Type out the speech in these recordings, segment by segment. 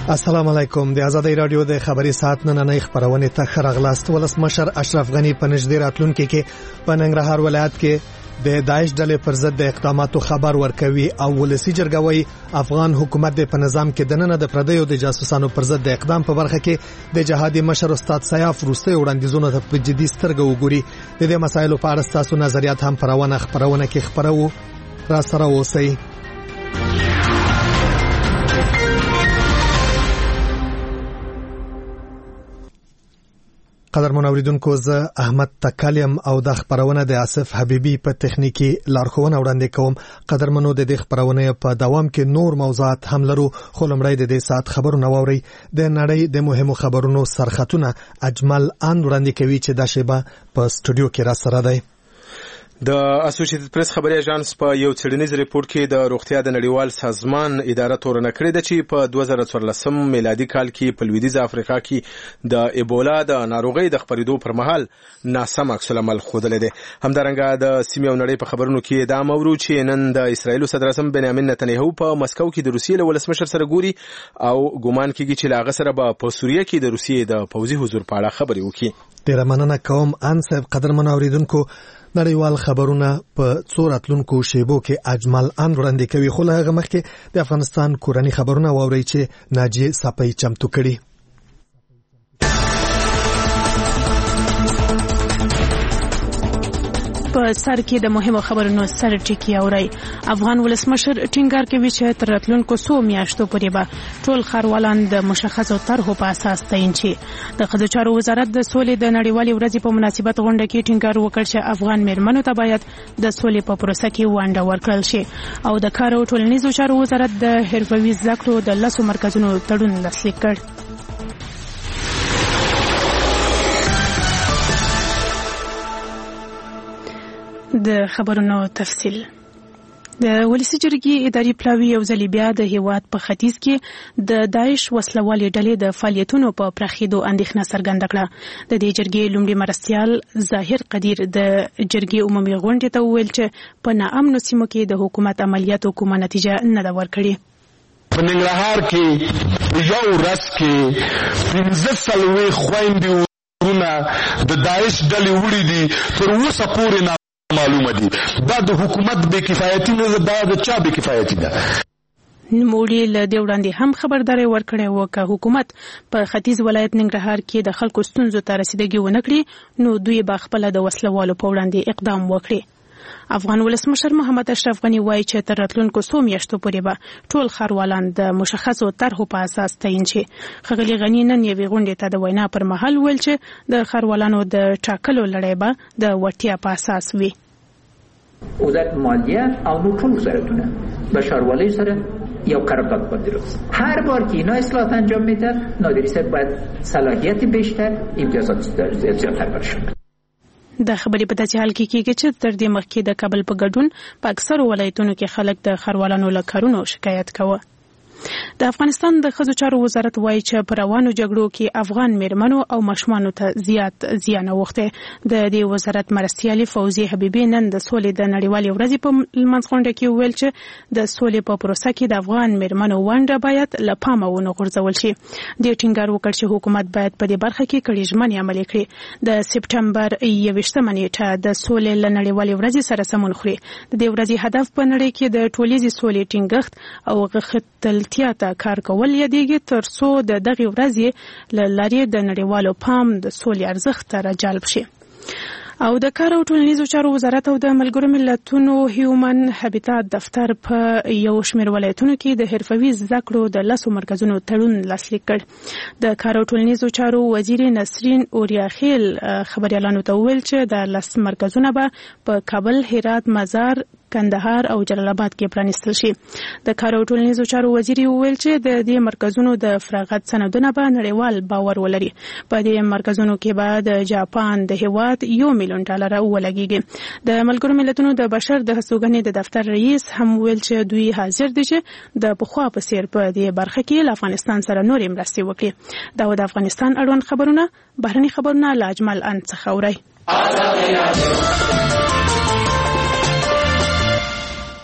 السلام علیکم. د آزادۍ رادیو د خبري ساعت نننۍ خبرونه ته خراغلاست. ولسمشر اشرف غنی په نږدې راتلونکي کې په ننګرهار ولایت کې د داعش ډلې پر ضد د اقداماتو خبر ورکوي او ولسی جرګوي افغان حکومت په نظام کې دننه د پردیو د جاسوسانو پر ضد د اقدام په برخه کې د جهادي مشر استاد سیاف روسي وړاندیزونه ته په جدي سترګه وګوري. د دې مسایلو په اړه تاسو نظریات هم خبرونه کې خبرو را سره اوسئ. قدرمن اوریدونکو، زه احمد تکالیم او د خبرونه د آصف حبیبی په تخنیکی لارښوونه وړاندې کوم. قدرمنو، د دې خبرونه په دوام کې نور موضوعات هم لرو، خو لمړی د دې ساعت خبرونه واوري. د نړۍ د مهمو خبرونو سرخطونه اجمل ان وړاندې کوي چې د شیبه په استودیو کې را سره دی. د اسوسییټډ پریس خبري اژانس په یو څېړنیز ریپورت کې د روغتیا د نړیوال سازمان اداره تورنه کړې ده چې په 2014 میلادي کال کې په لویدیځ افریقا کې د ایبولا د ناروغۍ د خپرېدو پر مهال ناسم عکس العمل ښودلی دی. همدارنګه د سیمې او نړۍ په خبرونو کې دا مورو چې نن د اسرایل صدر اعظم بنیامین نتنیاهو په مسکو کې د روسیې له ولسمشر سره ګوري او ګومان کېږي چې له هغه سره به په سوریه کې د روسیې د پوځي حضور په اړه خبرې وکړي. ډېره مننه کوم ان صاحب. قدرمن اوریدونکو، نړیوال خبرونه په څو راتلونکو شیبو کې اجمل ان وړاندې کوي، خو له هغه مخکې د افغانستان کورنۍ خبرونه واوري چې ناجی صافی چمتو کړي. په سر کې د مهمو خبرونو سر ټکی اوري. افغان ولسمشر ټینګار کوي چې تر راتلونکو 100 میاشتو پورې به ټول ښاروالان د مشخصو طرحو په اساس تعین شي. د ښځو چارو وزارت د سولې د نړیوالې ورځې په مناسبت غونډه کې ټینګار وکړ چې افغان میرمنو ته باید د سولې په پروسه کې ونډه ورکړل شي. او د کار او ټولنیزو چارو وزارت د حرفوي زده کړو د 10 مرکزونو تړون لاسلیک کړ. د خبرونو تفصیل. د ولسی جرګې اداري پلاوی یو ځل بیا د هیواد په ختیځ کې د داعش وسلوالې ډلې د فعالیتونو په پراخېدو اندېښنه څرګنده کړه. د دې جرګې لومړي مرستیال ظاهر قدیر د جرګې عمومي غونډې ته وویل چې په ناامنو سیمو کې د حکومت عملیاتو کومه نتیجه نه ده ورکړې. په ننګرهار کې یو ورځ کې 15 خويندې ورونه د داعش ډلې وړي دي، تر اوسه پورې معلومه دي. دا د حکومت بے کفایتی نه ده، دا د چا بے کفایتی ده. نوموړي له دې وړاندې هم خبرداري ورکړې وه که حکومت په ختیځ ولایت ننګرهار کې د خلکو ستونزو ته رسیدګي ونه کړي نو دوی به خپله د وسلوالو په وړاندې اقدام وکړي. افغان ولسمشر محمد اشرف غنی وایي چې تر راتلونکو 100 میاشتو پورې به ټول ښاروالان د مشخصو طرحو په اساس تعین شي. ښاغلي غنی نن یوې غونډې ته د وینا پر مهال ویل چې د ښاروالانو د ټاکلو لړۍ به د وړتیا په اساس وي. وزارت مالیه او نور ټول وزارتونه به ښاروالۍ سره یو قرارداد باید درست. هر بار که اینا اصلاحات انجام میده نادری صاحب باید صلاحیت بیشتر، امتیازات زیادتر برشون. د خبرې په داسې حال کې کېږي چې تر دې مخکې د کابل په ګډون په اکثرو ولایتونو کې خلک د ښاروالانو له کارونو شکایت کوه. د افغانستان د ښځو چارو وزارت وایي چې په روانو جګړو کې افغان میرمنو او ماشومانو ته زیات زیان اوښتی. د دې وزارت مرستیالې فوزیه حبیبي نن د سولې د نړیوالې ورځې په لمانځ غونډه کې وویل چې د سولې په پروسه کې د افغان میرمنو ونډه باید له پامه ونه غورځول شي. دې ټینګار وکړ چې حکومت باید په دې برخه کې کړي ژمنې عملي کړي. د سپټمبر 21 نیټه د سولې له نړیوالې ورځې سره سمون خوري. د دې ورځې هدف په نړۍ کې د ټولیزې سولې ټینګښت او غښتلتیا ته کار کول یادېږي تر څو د دغې ورځې له لارې د نړیوالو پام د سولې ارزښت ته راجلب شي. او د کار او ټولنیزو چارو وزارت او د ملګرو ملتونو هیومن هابیټات دفتر په یو شمېر ولایتونو کې د حرفوي زده کړو د 10 مرکزونو تړون لاسلیک کړ. د کار او ټولنیزو چارو وزیر نسرین اوریاخیل خبريالانو ته وویل چې د 10 مرکزونه به په کابل، هرات، مزار، کندهار او جلال آباد کې پرانیستل شي. د کار او ټولنیزو چارو وزیر وویل چې د دې مرکزونو د فراغت سندونه به نړیوال باور ولري. په دې مرکزونو کې به د جاپان د هیواد $1 میلیون ولګيږي. د ملګرو ملتونو د بشر د هڅوګنې د دفتر رئیس هم ویل چې دوی حاضر دي چې د پخوا په څیر په دې برخه کې له افغانستان سره نورې مرستې وکړي. دا د افغانستان اړوند خبرونه. بهرني خبرونه له اجمل ان څخه اورئ.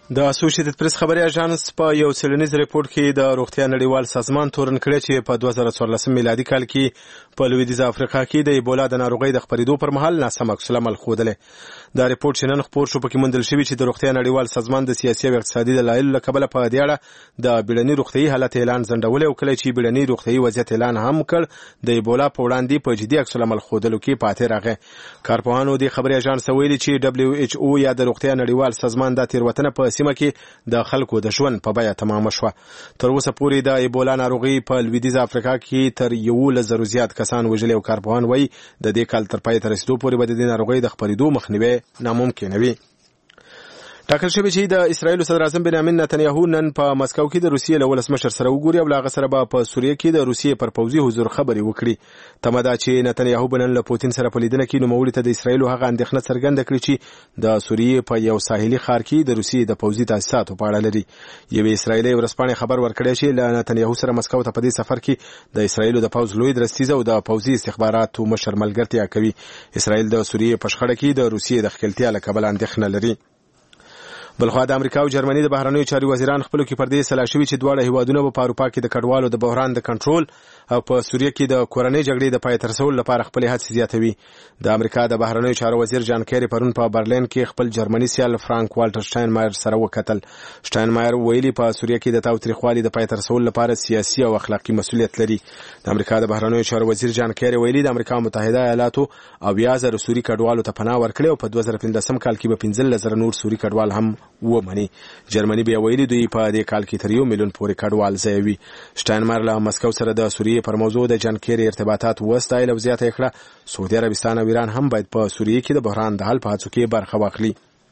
د اسوسییټډ پریس خبري اژانس په یو څېړنیز ریپورت کې د روغتیا نړیوال سازمان تورن کړی چې په 2014 میلادي کال کې په لویدیځه افریقا کې د ایبولا د ناروغۍ د خپرېدو پر مهال ناسم عکس العمل ښودلی دا ریپورت چې نن خپور شو پکې موندل شوي چې د روغتیا نړیوال سازمان د سیاسي او اقتصادي دلایلو له کبله په دې اړه د بیړني روغتیایي حالت اعلان ځنډولی او کله چې بیړني روغتیایي وضعیت اعلان هم کړ د ایبولا په وړاندې په جدي عکس العمل ښودلو کې پاتې راغی کارپوهانو د خبري اژانس ویلي چې WHO یا د روغتیا نړیوال سازمان د تېروتنه په سیمه کې د خلکو د ژوند په بیه تمامه شوه تر اوسه پورې د ایبولا ناروغي په لویدیځه افریقا کې تر 11,000 زیات کسان وژلي او کارپوهان وایي د دې کال تر پای ته رسیدو پورې به د دې ناروغۍ د خپرېدو مخنیوی ناممکن وي ټاکل شوی چې د اسرایل صدر اعظم بنیامین نتنیاهو نن په مسکو کې د روسیې له ولسمشر سره وګوري او له هغه سره به په سوریه کې د روسیې پر پوځي حضور خبرې وکړي تمه ده چې نتنیاهو به نن له پوتین سره په لیدنه کې نوموړي ته د اسرایل هغه اندېښنه څرګنده کړي چې د سوریې په یو ساحلي ښار کې د روسیې د پوځي تاسیساتو په اړه لري یوې اسرایلي ورځپاڼې خبر ورکړی چې له نتنیاهو سره مسکو ته په دې سفر کې د اسرایل د پوځ لوی درستیز او د پوځي استخباراتو مشر ملګرتیا کوي اسرایل د سوریې په شخړه کې د روسیې د ښکېلتیا له کبله اندېښنه لري بلخوا د امریکا او جرمني د بهرنیو چارو وزیران خپلو کې پر دې سلا شوي چې دواړه هیوادونه په اروپا کې د کډوالو د بحران د کنټرول او په سوریه کې د کورنۍ جګړې د پای ته رسولو لپاره خپل هڅې زیاتوي د امریکا د بهرنیو چارو وزیر جان کیری پرون په برلین کې خپل جرمني سیال فرانک والټر شټاینمایر سره وکتل شټاینمایر ویلي په سوریه کې د تاوتریخوالي د پای ته رسولو لپاره سیاسي او اخلاقی مسؤلیت لري د امریکا د بهرنیو چارو وزیر جان کیری ویلي د امریکا متحده ایالاتو او 1000 سوري کډوالو ته پناه ورکړي او په 2015 کال کې به 15,000 نور سوري کډوال هم ومني جرمني بیا ویلي دوی په دې کال کې تر 1 میلیون پورې کډوال ځایوي شټاینمایر له مسکو سره د سوریې پر موضوع د جان کیری ارتباطات وستایل او زیاته کړه سعودي عربستان او ایران هم باید په سوریې کې د بحران د حل په هڅو کې برخه واخلي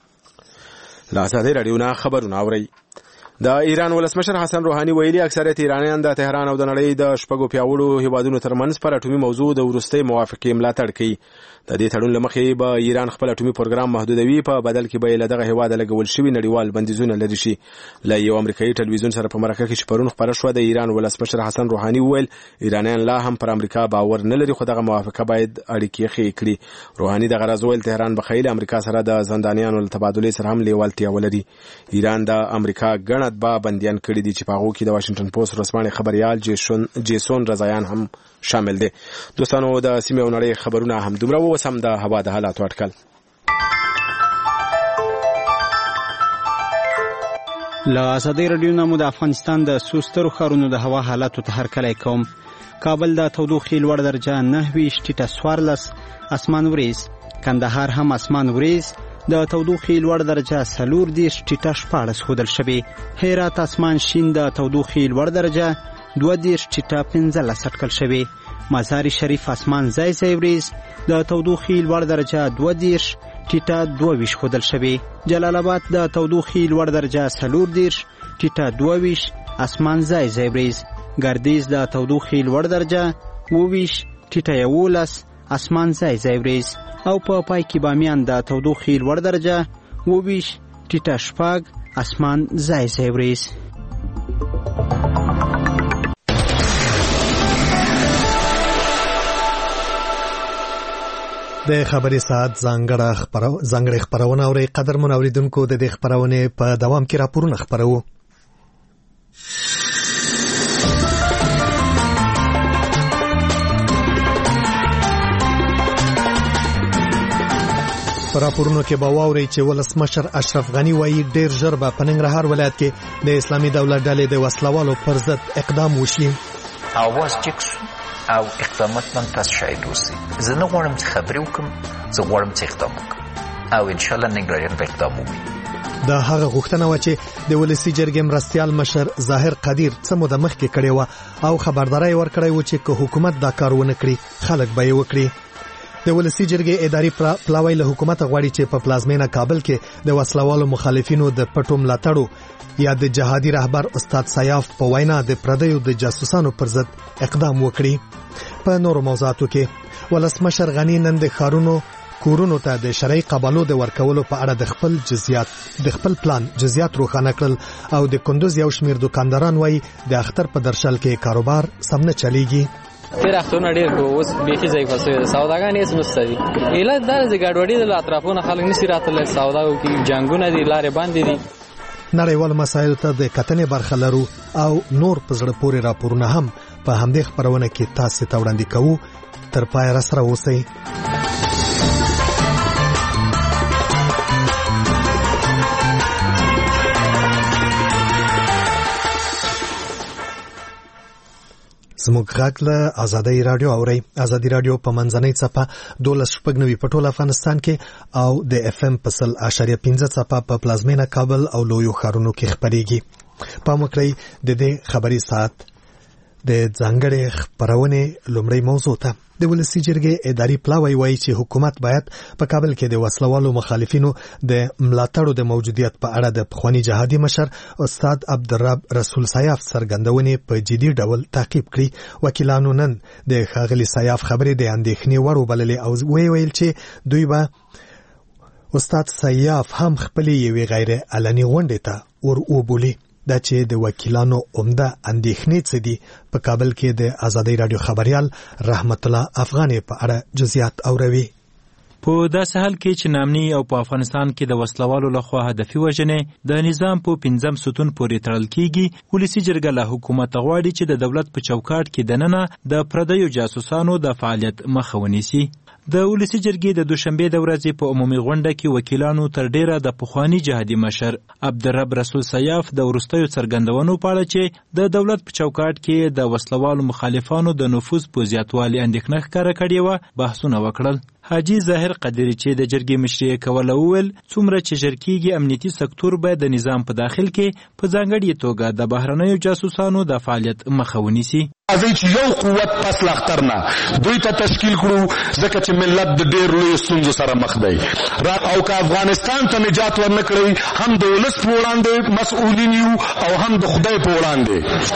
له ازادي رادیو نه خبرونه اوري د ایران ولسمشر حسن روحاني ویلي اکثریت ایرانیان د تهران او د نړۍ د شپږو پیاوړو هیوادونو ترمنځ پر اټومي موضوع د وروستۍ موافقې ملاتړ کوي د دې تړون لمخې به ایران خپل اټومي پروګرام محدودوي په بدل کې به له دغه هیواد لګول شوی نړیوال بندیزونه لري شي له یو امریکایي ټلویزیون سره په مرکه کې پرون خبره شوه د ایران ولسمشر حسن روحاني ویل ایرانیان لا هم پر امریکا باور نه لري خو دغه موافقه باید اړیکې ښې کړي روحاني دغه راز ویل تهران به خیل امریکا سره د زندانیانو تبادلې سره هم لیوالتیا ولري ایران د امریکا ګڼ اتباع بندیان کړي دي چې په هغو کې د واشنگټن پوسټ رسمانې خبريال جیسون رضایان هم شامل دي دوستانو د سیمې او نړۍ خبرونه هم دومره اوس هم د هوا د حالاتو اټکل له ازادي رادیو نه مو د افغانستان د سوسترو ښارونو د هوا حالاتو ته هرکلی کوم کابل د تودوخې لوړ درجه 29 ټیټه 14 اسمان وریځ کندهار هم اسمان وریځ د تودوخې لوړ درجه 40 ټیټه 14 ښودل شوې هرات اسمان شین د تودوخې لوړ درجه 20 ټیټه 15 اټکل شوې مزار شریف اسمان ځای ځای وریځ د تودوخې لوړ درجه 20 ټیټه 22 ښودل شوې جلال آباد د تودوخې لوړ درجه 40 ټیټه 22 اسمان ځای ځای وریځ ګردیز د تودوخې لوړ درجه 20 ټیټه 11 اسمان ځای ځای وریځ او په پای کې بامیان د تودوخې لوړ درجه 20 ټیټه 4 اسمان ځای ځای وریځ د خبري ساعت ځانګړې خبرونه اوري قدرمن اوریدونکو د دې خبرونه په دوام کې راپورونه خبرو پر راپورونو کې به واوري چې ولسمشر اشرف غنی وایي ډیر ژر به په ننګرهار ولایت کې د اسلامي دولت ډلې د وسلوالو پر ضد اقدام وشي اواز ټیکس او اقدامات من تاسو شاهد اوسئ زه نه غواړم چې خبرې وکړم زه غواړم چې اقدام وکړم او ان شاء الله ننګرهاریان به اقدام وکړي دا هغه غوښتنه و چې د ولسی جرګې مرستيال مشر ظاهر قدیر څه موده مخکې کړې و او خبرداري ورکړی و چې که حکومت دا کار ونه کړي خلک به یې وکړي د ولسی جرګې اداري پلاوی له حکومت غواړي چې په پلازمینه کابل کې د وسلوالو مخالفینو د پټو ملاتړو یا د جهادي رهبر استاد سیاف په وینا د پردیو د جاسوسانو پر ضد اقدام وکړي په نورو موضوعاتو کې ولسمشر غنی نن د خارونو کورونو ته د شرعي قبالو د ورکولو په اړه د خپل پلان جزئیات روښانه کړل او د کندوز یو شمیر دکانداران وایي د اختر په درشل کې کاروبار سم نه چلیږي تیر اخترونه ډیر کو اوس بیخي ځای فسوي سوداګان یې سمستري اله د ګډوډي د اطرافونو خلک نشي راتله سوداګو کې جنگونه دي لارې باندې دي نړیوال مسایلو ته د کتنې برخه لرو او نور په زړه پورې راپورونه هم په همدې خبرونه کې تاسو ته وړاندې کوو. تر پای را سره اوسئ. زموږ غږ له ازادۍ رادیو اورئ. ازادۍ رادیو په منځنۍ څپه 12.9 په ټول افغانستان کې او د اف ام په 100.5 څپه په پلازمینه کابل او لویو ښارونو کې خپرېږي. پام وکړئ د دې خبري ساعت د ځانګړې خبرونې لومړی موضوع ته. د ولسي جرګې اداري پلاوی وایي چې حکومت باید په کابل کې د وسلوالو مخالفینو د ملاتړو د موجودیت په اړه د پخوانی جهادي مشر استاد عبدالرب رسول سیاف څرګندونې په جدي ډول تعقیب کړي. وکیلانو نن د ښاغلي سیاف خبرې د اندېښنې وړ وبللې او ویل چې دوی به استاد سیاف هم خپلې یوې غیر علني غونډې ته ور وبولي. دا چې د وکیلانو عمده اندېښنې څه دي، په کابل کې د ازادۍ رادیو خبريال رحمت الله افغاني په اړه جزئیات اوروي. په داسې حال کې چې نامني او په افغانستان کې د وسلوالو لخوا هدفي وژنې د نظام په 5 ستون پورې تړل کیږي، ولسي جرګه له حکومت غواړي چې د دولت په چوکاټ کې دننه د پردیو جاسوسانو د فعالیت مخه ونیسي. د ولسي جرګې د دوشنبه د ورځې په عمومي غونډه کې وکیلانو تر ډیره د پخوانی جهادي مشر عبدالرب رسول سیاف د ورستیو څرګندونو په اړه چې د دولت په چوکاټ کې د وسلوالو مخالفانو د نفوذ په زیاتوالي اندېښنه ښکاره کړې وه بحثونه وکړل. حاجی ظاهر قدری چې د جرګې مشري کوله وویل څومره چې ژر کېږي امنیتي سکتور باید د نظام په داخل کې په ځانګړې توګه د بهرنیو جاسوسانو د فعالیت مخه ونیسي. راځي چې یو قوت پس لاختر نه دوی ته تشکیل کړو، ځکه چې ملت د ډېر لوی ستونزو سره مخ دی او که افغانستان ته نجات ورنکړي هم د ولس په وړاندې مسؤلین یو او هم د خدای په وړاندې.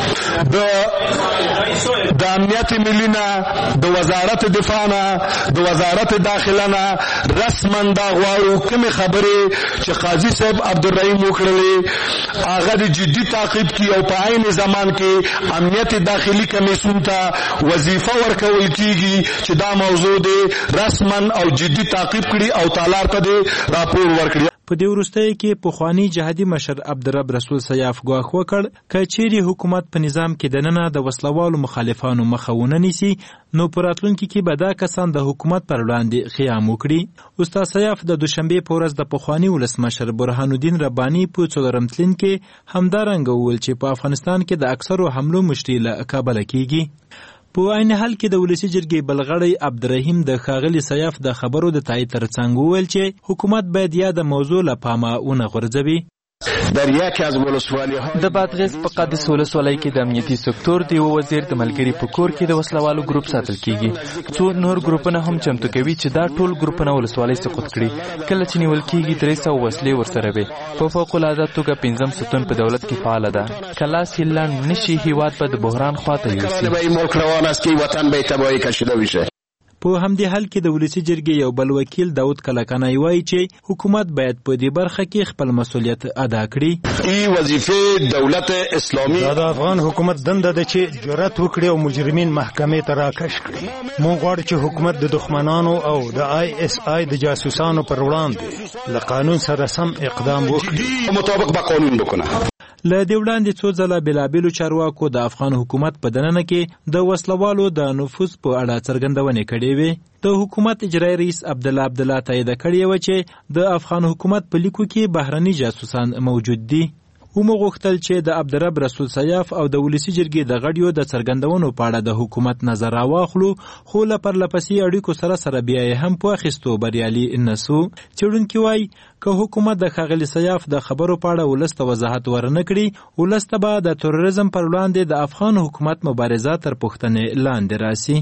د امنیت ملي نه، د وزارت دفاع نه، د وزارت داخله نه رسما دا غواړو کومې خبرې چې قاضي صاحب عبدالرحیم وکړلې هغه د جدي تعقیب کړي او په عین زمان کې امنیت داخلي کمیسیون ته وظیفه ورکول کیږي چې دا موضوع دی رسما او جدي تعقیب کړي او تالار ته راپور ورکړي. په دې وروستیو کې پخوانی جهادي مشر عبدالرب رسول سیاف ګواښ وکړ که چیرې حکومت په نظام کې دننه د وسلوالو مخالفانو مخه ونه نیسي نو په راتلونکي کې به دا کسان د حکومت پر وړاندې قیام وکړي. استاد سیاف د دوشنبې په ورځ د پخوانی ولسمشر برهان الدین رباني په څلورم تلین کې همدارنګه وویل چې په افغانستان کې د اکثرو حملو مشري له کابل کېږي. په عین حال کې د ولسي جرګې بلغړی عبدالرحیم د ښاغلي سیاف د خبرو د تایید ترڅنګ وویل چې حکومت باید یا د موضوع له پامه ونه غورځوي. در یکی از ولسوالی‌ها د بادغیس په قادس ولسوالۍ کې د امنیتي سکتور د یو وزیر د ملګري په کور کې د وسلوالو ګروپ ساتل کیږي. څو نور ګروپونه هم چمتو کوي چې دا ټول ګروپونه ولسوالۍ سقوط کړي. کله چې نیول کیږي 300 وسلې ورسره وي. په فوق العاده توګه 5 ستون په دولت کې فعال ده. کله سیلان نشي هیواد په د بحران خواته یوسي. ملک روان است که وطن به تباهی کشیده بشه. په همدې حال کې د ولسي جرګې یو بل وکیل داود کلکانی وایي چې حکومت باید په دې برخه کې خپل مسؤلیت ادا کړي. این وظیفه دولت اسلامي دا افغان حکومت دنده ده چې جرأت وکړي او مجرمین محکمې ته راکش کړي. موږ غواړو چې حکومت د دښمنانو او د ISI د جاسوسانو پر وړاندې له قانون سره سم اقدام وکړي، مطابق با قانون بکنه. له دې وړاندې څو ځله بېلابېلو چارواکو د افغان حکومت په دننه کې د وسلوالو د نفوذ په اړه څرګندونې کړې وې. د حکومت اجرایي رئیس عبدالله تایید کړې وه چې د افغان حکومت په لیکو کې بهرني جاسوسان موجود دي. ومغوښتل چې د عبدالرب رسول سیاف او د ولسي جرګې د غړیو د څرګندونو په اړه د حکومت نظر راواخلو، خو له پرلپسې اړیکو سره بیا یې هم په اخیستو بریالي نسو. څېړونکي وایي که حکومت د ښاغلي سیاف د خبرو په اړه ولس ته وضاحت ورنه کړي، ولس ته به د تروریزم پر وړاندې د افغان حکومت مبارزه تر پوښتنې لاندې راسي.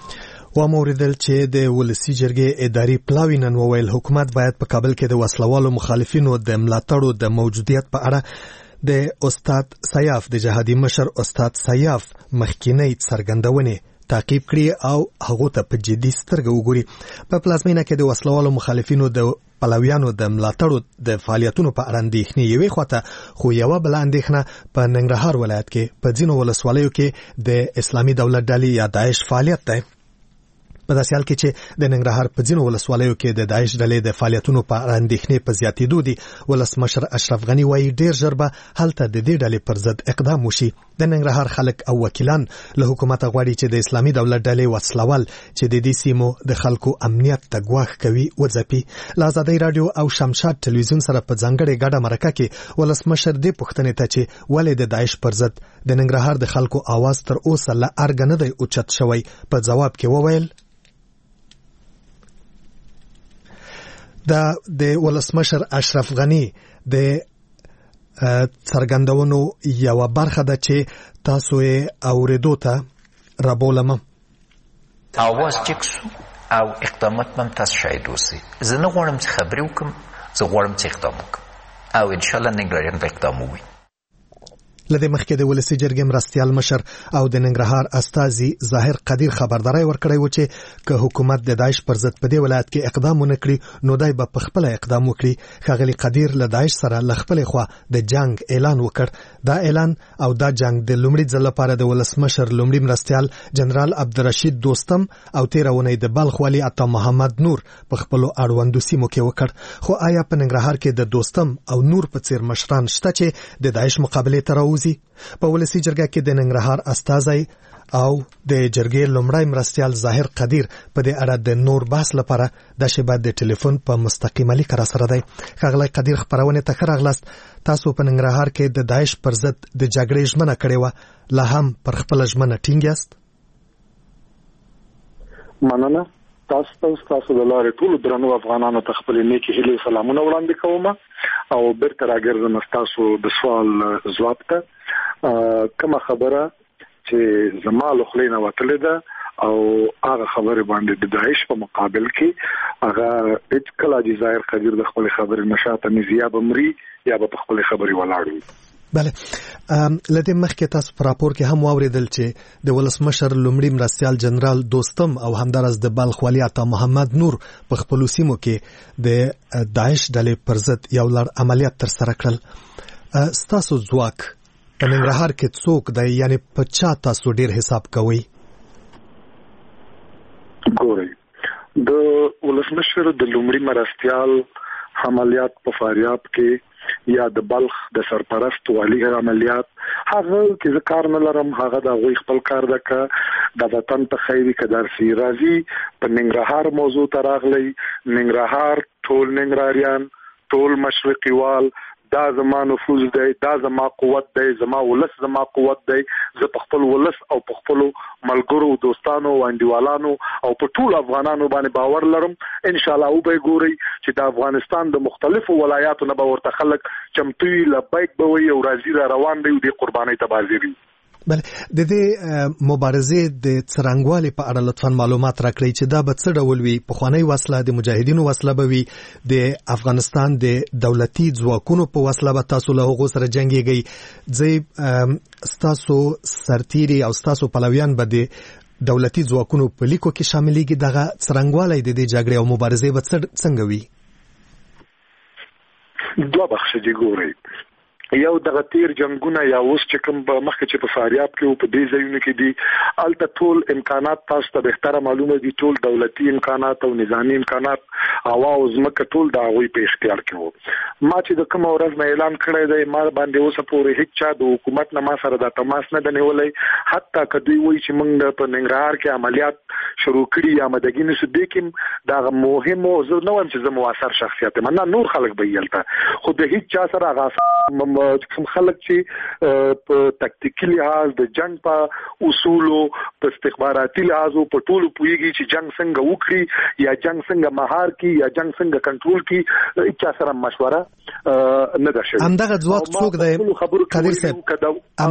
وموریدل چې د ولسي جرګې اداري پلاوی نن وویل حکومت باید په کابل کې د وسلوالو مخالفینو د ملاتړو د موجودیت په اړه د استاد سیاف د جهادي مشر استاد سیاف مخکینی څرګندونې تعقیب کړي او هغه ته په جدي سترګه وګوري. په پلازمینه کې د وسلوالو مخالفینو د پلویانو د ملاتړو د فعالیتونو په اړه اندېښنې یوې خواته، خو یوه بله اندېښنه په ننګرهار ولایت کې په ځینو ولسوالیو کې د اسلامي دولت ډلې یا داعش فعالیت دی. په داسې حال کې چې د ننګرهار په ځینو ولسوالیو کې د داعش ډلې د فعالیتونو په اړه اندېښنې په زیاتېدو دي. ولسمشر اشرف غني وایي ډېر ژر به هلته د دې ډلې پر ضد اقدام وشي. د ننګرهار خلک او وکیلان له حکومت غواړي چې د اسلامي دولت ډلې وسلوال چې د دې سیمو د خلکو امنیت ته ګواښ کوي وځپي. له آزادۍ راډیو او شمشاد ټلویزیون سره په ځانګړې ګډه مرکه کې ولسمشر دې پوښتنې ته چې ولې د داعش پر ضد د ننګرهار د خلکو आवाज تر اوسه له ارګ نه دی اوچت شوی په جواب کې وویل د ولسمشر اشرف غني د څرګندونو یو برخه ده چې تاسو یې اوریدو ته رابولم. آواز چک شو او اقدامات هم تاسو شاهد اوسئ. زه نه غواړم چې خبرې وکړم، زه غواړم چې اقدام وکړم او انشاءالله ننګرهاریان به اقدام ووي. لدې مخکې د ولسی جرګې مرستیال مشر او د ننګرهار استازي ظاهر قدیر خبرداري ورکړی و چې که حکومت د داعش پر ضد په دې ولایت کې اقدام ونه کړي نو دای به په خپل اقدام وکړي. ښاغلي قدیر له داعش سره له خپلې خوا د جنگ اعلان وکړ. دا اعلان او دا جنگ د لومړي ځل لپاره د ولسمشر لومړي مرستیال جنرال عبدالرشید دوستم او تیرونی د بلخ والی عطا محمد نور په خپل اړوندو سیمو کې وکړ. خو آیا په ننګرهار کې د دوستم او نور په څیر مشران شته چې د داعش مقابله ته راوځي؟ په ولسی جرګه کې د ننګرهار استازي او د جرګې لومړی مرستیال ظاهر قدیر په دې اړه د نور بحث لپاره د شبکې د ټلیفون په مستقیمه لیک را سره دی. ښاغلی قدیر خبرونه ته راغلاست. تاسو په ننګرهار کې د داعش پر ضد د جګړې ژمنه کړې و، لا هم پر خپل ژمنه ټینګ یاست؟ مننه. تاسو د لارې ټول درنو افغانانو ته خپل نیکی هیلې سلامونه وړاندې کوم او بیرته راګرځم تاسو د سوال ځواب ته. کومه خبره چې زما له خلینو وتلې ده او هغه خبره باندې د داعش په مقابل کې هغه هیڅ کله د ظاهر قدیر د خپل خبرې نشاته نزیا بمري یا په خپل خبرې ولاړ. بله، لدې مخکې تاسو په راپور کې هم واوریدل چې د ولسمشر لومړي مرستیال جنرال دوستم او همدارس د بلخ والی عطا محمد نور په خپل سیمو کې د داعش ډلې پر ضد یو لړ عملیات تر سره کړل. ستاسو ځواک په ننګرهار کې څوک دی؟ یعنی په چا تاسو ډیر حساب کوئ؟ ګورئ، د ولسمشر د لومړي مرستیال عملیات په فاریاب کې یا د بلخ د سرپرست والی عملیات هغه کې ذکر نه لرم. هغه د غوي خپل کار دکا د وطن ته خیری قدر سی راضي په ننګرهار موضوع ته راغلی. ننګرهار ټول ننګرهاریان ټول مشرقي وال دا زما نفوذ دی، دا زما قوت دی، زما ولس زما قوت دی. زه په خپل ولس او په خپل ملګرو دوستانو او انډیوالانو او په ټول افغانانو باندې باور لرم. ان شاء الله او به ګوري چې د افغانستان د مختلفو ولایاتو نه به ورته خلک چمتوي لبیک به وي او راځي را روان دی د قربانۍ ته بازيري. بله، د دې مبارزې د څرنګوالي په اړه لطفاً معلومات راکړئ چې دا به څه ډول وي؟ پخوانی وسله د مجاهدینو وسله به وي؟ د افغانستان د دولتي ځواکونو په وسله به تاسو له هغو سره جنګیږئ؟ ستاسو سرتیري او ستاسو پلویان به د دولتي ځواکونو په لیکو کې شاملېږي؟ دغه څرنګوالی د دې جګړې او مبارزې به څنګه وي؟ دوه بخښه دي. ګورئ، یو دغه تیر جنگونه یا اوس چې کوم مخکې چې په فاریاب کې او په دې ځایونو کې دي الته ټول امکانات تاسو ته بهتره معلومه دي. ټول دولتي امکانات او نظامی امکانات هوا او ځمکه ټول د هغوی په اختیار کې وو. ما چې د کوم ورځ نه اعلان کړی دی ما باندې اوسه پورې هیڅ چا د حکومت نه ما سره د تماس نه دی نیولی. حتی که دوی وایي چې موږ په ننګرهار کې عملیات شروع کړي یا آمدګي نشو دی کې دا مهم او زه نه وایم چې زه مؤثر شخصیت یم، نه نور خلک به یې هلته، خو د هیڅ چا سره هغه کوم خلک چې په تکتیکي لحاظ د جنگ په اصولو په استخباراتي لحاظ په ټولو پوهیږي چې جنگ څنګه وکړي یا جنگ څنګه مهار کی یا جنگ څنګه کنټرول کی، هیڅ سره مشوره نه ده شوې. همدغه ځواک څوک دی قدیر صاحب؟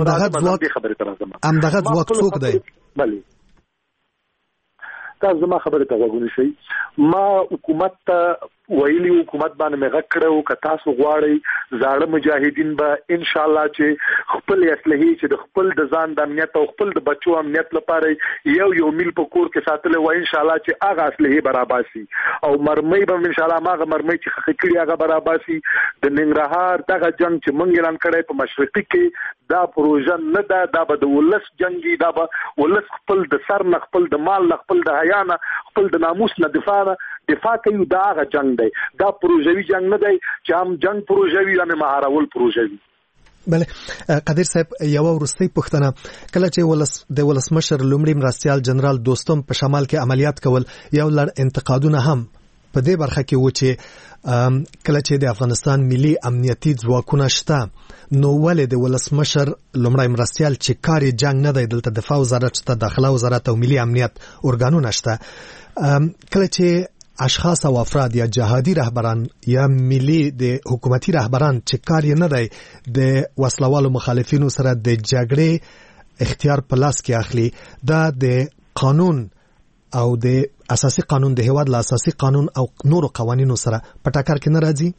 همدغه ځواک څوک دی؟ بله، تاسو زما خبره ته وګورئ. ما حکومت ته ویلي حکومت باندې مغه کړو ک تاسو غواړئ زاړه مجاهدین به ان شاء الله چې خپل اصلحي چې د خپل د ځان د امنیت او خپل د بچو امنیت لپاره یو میل په کور کې ساتل و ان شاء الله چې هغه اصلحي برابر شي او مرمۍ به ان شاء الله ماغه مرمۍ چې خکړي هغه برابر شي د ننګرهار دغه جنگ چې مونږ اعلان کړی په مشرقي کې دا پروژه نه ده دا به د ولس جنگي دا به ولس خپل د سر نه خپل د مال نه خپل د حیا نه خپل د ناموس نه دفاع کوي دا هغه جنگ دی دا پروژوي جنگ نه دی چې هم جنگ پروژوي یا مهارول پروژوي. بله قدیر صاحب یو ورستۍ پوښتنه کله چې د ولسمشر لومړي مرستیال جنرال دوستم په شمال کې عملیات کول یو لړ انتقادونه هم په دې برخه کې و چې کله چې د افغانستان ملي امنیتي ځواکونه شته نو ولې د ولسمشر لومړی مرستیال چې کار جنگ نه دی دلته دفاع وزارت شته داخله وزارت او ملي امنیت ارګانونه شته کله چې اشخاص او افراد یا جهادي رهبران یا ملي د حکومتي رهبران چې کار یې نه دی د وسلوالو مخالفینو سره د جګړې اختیار په لاس کې اخلي دا د قانون او د اساسي قانون د هیواد له اساسي قانون او نورو قوانینو سره په ټکر کې نه راځي.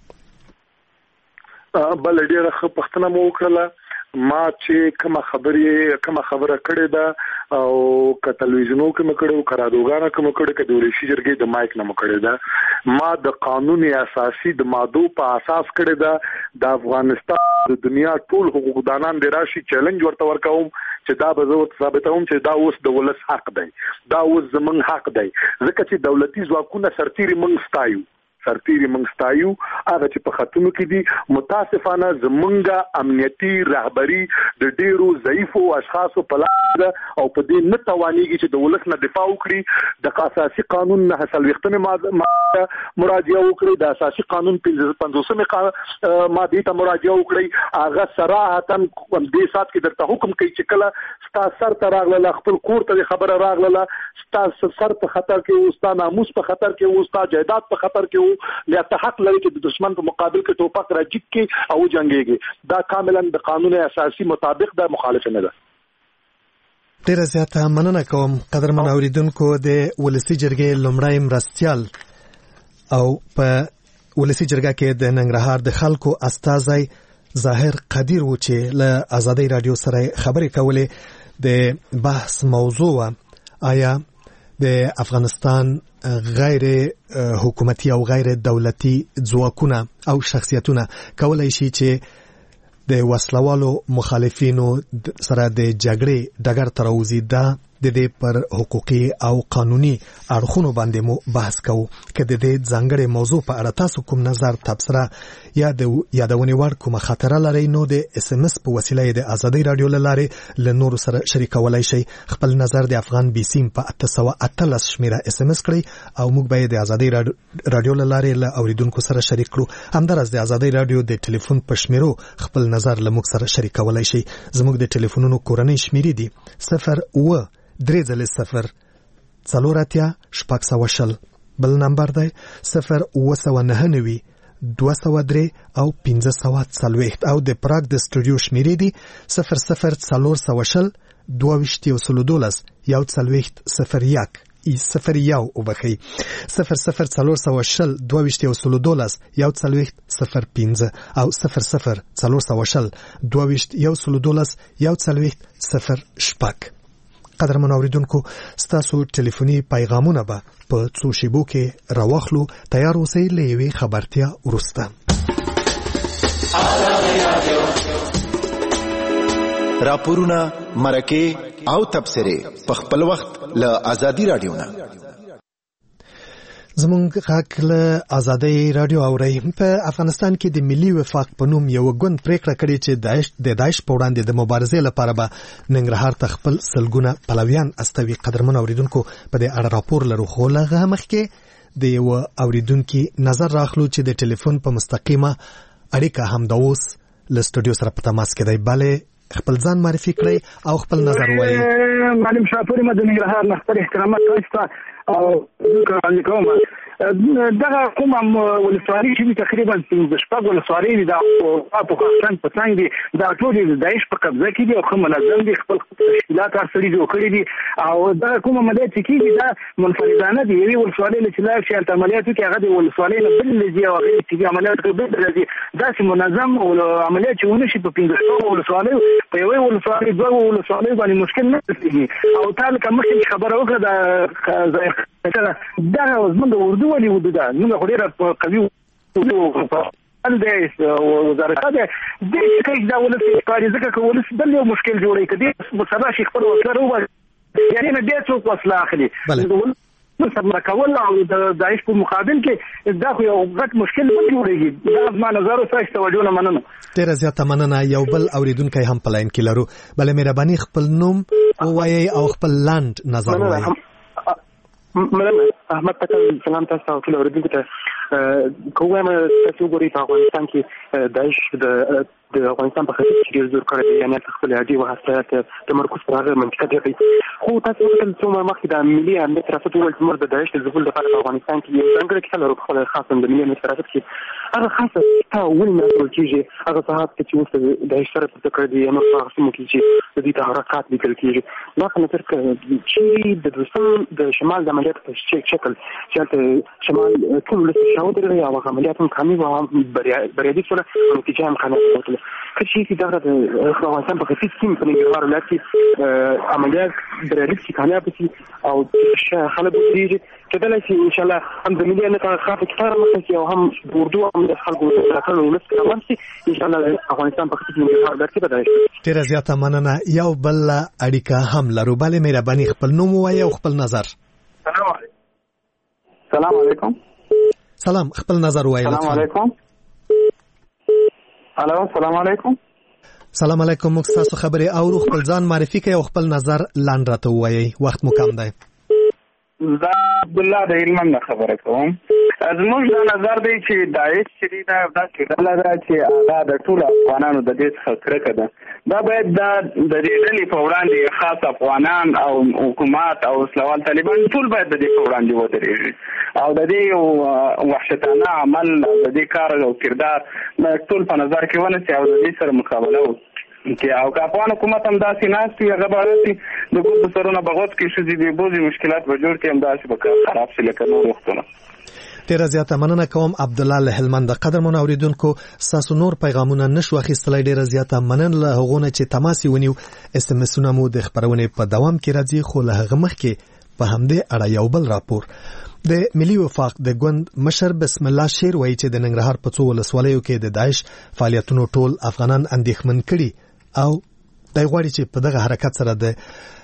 بل ډیره ښه پوښتنه مو وکړه ما چې کومه خبره کړې ده او ک تلویزیونو کې مکړو کرادوګانو کې مکړو ک د ولسی جرګې د مایک نه مکړې ده ما د قانوني اساسي د ماده په اساس کړې ده د افغانستان د دنیا ټول حقوقدانان د راشي چیلنج ورته ورکوم چې دا به زه ثابتوم چې دا اوس د ولس حق دی دا اوس زمونږ حق دی ځکه چې دولتي ځواکونه سرتیري موږ ستایو هغه چې په خاتمه کې دي متاسفانه زمونږه امنیتي رهبری د ډیرو ضعیفو اشخاصو په لاس او په دې نه توانېږي چې د ولس نه دفاع وکړي د اساسي قانون نه حاصل وختنه مراجعه وکړي د اساسي قانون 55 ماده ته مراجعه وکړي هغه صراحتا دې سات کې درته حکم کوي چې کله ستا سر ته راغله خپل کور ته خبره راغله ستا سر په خطر کې او ستا ناموس په خطر کې او ستا جائیداد په خطر کې یا ته حق لري چې د دشمن په مقابل کې ټوپک راجیک کې او جنگيږي دا کاملا د قانون اساسي مطابق د مخالفت نه ده. ډیر زیاته مننه کوم قدرمن اوریدونکو د ولسی جرګې لومړی مرستیال او په ولسی جرګه کې د ننګرهار د خلکو استازی ظاهر قدیر و چې له آزادۍ رادیو سره خبرې کولې د بحث موضوع آیا د افغانستان غیر حکومتي او غیر دولتي ځواکونه او شخصیتونه کولای شي چې د وسلوالو مخالفینو سره د جګړې ډګر ته راوځي دا د دې پر حقوقي او قانوني اړخونو باندې مو بحث کوو که د دې ځانګړې موضوع په اړه تاسو کوم نظر تبصره یا د یادونې وړ کومه خاطره لرئ نو د اس ام اس په وسیله د آزادۍ رادیو له لارې له نورو سره شریکولای شئ خپل نظر د افغان بي سیم په 813 شمیره اس ام اس کړئ او موږ به د آزادۍ رادیو له لارې له اوریدونکو سره شریک کړو همدارس د آزادۍ رادیو د ټلیفون په شمیرو خپل نظر له موږ سره شریکولای شئ زموږ د ټلیفونونو کورنۍ شمیرې دي 0 3 څلوراتیا شپږ سوه شل بل نمبر دی 0 203 او 540 او د پراګ د سټوډیو شمیرې دي 00 400 22 یو 40 01 وبخي 00 400 22 یو 40 او 00 400 22 یو 40 قدرمن اوریدونکو ستاسو ټلیفوني پیغامونه به په څو شیبو کې راوخلو تیار اوسئ له یوې خبرتیا وروسته راپورونه مرکه او تبصره په خپل وخت له آزادۍ رادیو نه زمونږ غږ له آزادۍ رادیو اورئ په افغانستان کې د ملي وفاق په نوم یو ګوند پریکړه کړې چې د داعش په وړاندې د مبارزې لپاره به ننګرهار ته خپل سلګونه پلویان استوي قدرمن اوریدونکو په دې اړه راپور لرو خو لږه مخکې د یو اوریدونکو نظر راخلو چې د ټلیفون په مستقیمه اړیکه هم د اوس له سټوډیو سره په تماس کې دی بله خپل ځان معرفي کړئ او خپل نظر ووایئ. معلم شاپوري مدني ننګرهار نه خپل احترامات تاسو او کوم دغه کوم ولسوالۍ چې تقریبا 15 ولسوالۍ دي د افغانستان په څنګ دي دا ټول د داعش په قبضه کې دي او کوم منظم دي خپل تشکیلات اصلي جوړ کړی دي او دا کوم عملیات چې کیږي دا منفردانه دي یوه ولسوالۍ چې لا شي عملیات کې هغه د ولسوالۍ نه بل دي او هغه چې عملیات کوي بل دي دا چې منظم او عملیات چې ونشي په 15 ولسوالۍ په یوه ولسوالۍ دوه ولسوالۍ باندې مشکل نه کیږي او تاسو کوم خبره وکړه دا زموږ د اردو ولې ودا موږ خو ډیره قوي وزارت د دې دا ولسی کاری ځکه کولس بل یو مشکل جوړي کدي مصابه شي خپل وسره وایي یعنی نه دې څوک وسله اخلي سره کول او د داعش په مقابل کې دا خو یو غټ مشکل جوړيږي دا ما نظر اوسه توجه نه مننه ډیر زیاته مننه یو بل اوریدونکو هم پلاین کې لرو بل مهرباني خپل نوم وایي او خپل لاند نظر وایي احمد تکل سلام تاسو ټول اوریدونکو ته کومه تاسو ګوري په افغانستان کې داعش د افغانستان په خاطر چې زور کړی دی یعنی خپل عادي وحشت تمرکز پر هغه منطقه دی خو تاسو ولې څومره مخکې د ملي امنیت ریاست ول چې د داعش د ظهور لپاره په افغانستان کې یو څنګه کې خلک خپل خاصه د ملي امنیت ریاست کې هغه خاصه تا ولې نه کېږي هغه صاحب چې اوس د داعش سره په تکړه دی نو هغه سمو کې چې د دې تحرکات لیکل کېږي نو څنګه تر چې د دوستان د شمال د عملیات په شکل چې شمال ټول له شاو درې او عملیات هم کامل او بریالي سره نتیجه هم کامل وته کچې چې دا د افغانستان په خصيص کې په نړیوال ولایت کې عملیات بریالي چې کامیاب شي او خلک دې چې دا چې ان شاء الله هم د ملي امنیت خاطر کار مخکې او هم اردو هم د خلکو راټول مسکه ومسي ان شاء الله افغانستان په خصيص نړیوال ولایت کې بدای شي ډیر زیاته مننه یو بل اړیکه هم لرو بل مهرباني خپل نوم وایي او خپل نظر السلام علیکم سلام خپل نظر وایي السلام علیکم الو السلام علیکم سلام علیکم مختص خبري او خپل ځان معرفي کوي او خپل نظر لاندې راته وایي وخت مو کم دی زه عبد الله د علم خبره کوم زموږ د نظر دی چې داعش چې دا ډله ده چې هغه د ټول افغانانو د دې څخه کرکه ده دا باید د دې ډلې په وړاندې خاص افغانان او حکومت او اسلام طالبان ټول باید د دې په وړاندې ودرېږي او د دې وحشتانه عمل د دې کار او کردار ټول په نظر کې ونیسي او د دې سره مقابله وکړي چې او افغان حکومت هم داسې ناستي هغه باندې د ګوند سرونه بغوت کې شې دي بوزي مشکلات به جوړ کې هم داسې به خراب شي لکه نور وختونه ډیر زیاته مننه کوم عبد الله له هلمند قدرمن اوریدونکو تاسو نور پیغامونه نشو اخیستلای ډیر زیاته مننه له هغونه چې تماس ونیو اس ام اس مو د خبرونه په دوام کې راځي خو له هغه مخکې په همدې اړه یو بل راپور د ملي وفاق د ګوند مشر بسم الله شیر وایي چې د ننګرهار په څو ولسوالیو کې د داعش فعالیتونو ټول افغانان اندېښمن کړي او د غواړي چې په دغه حرکت سره د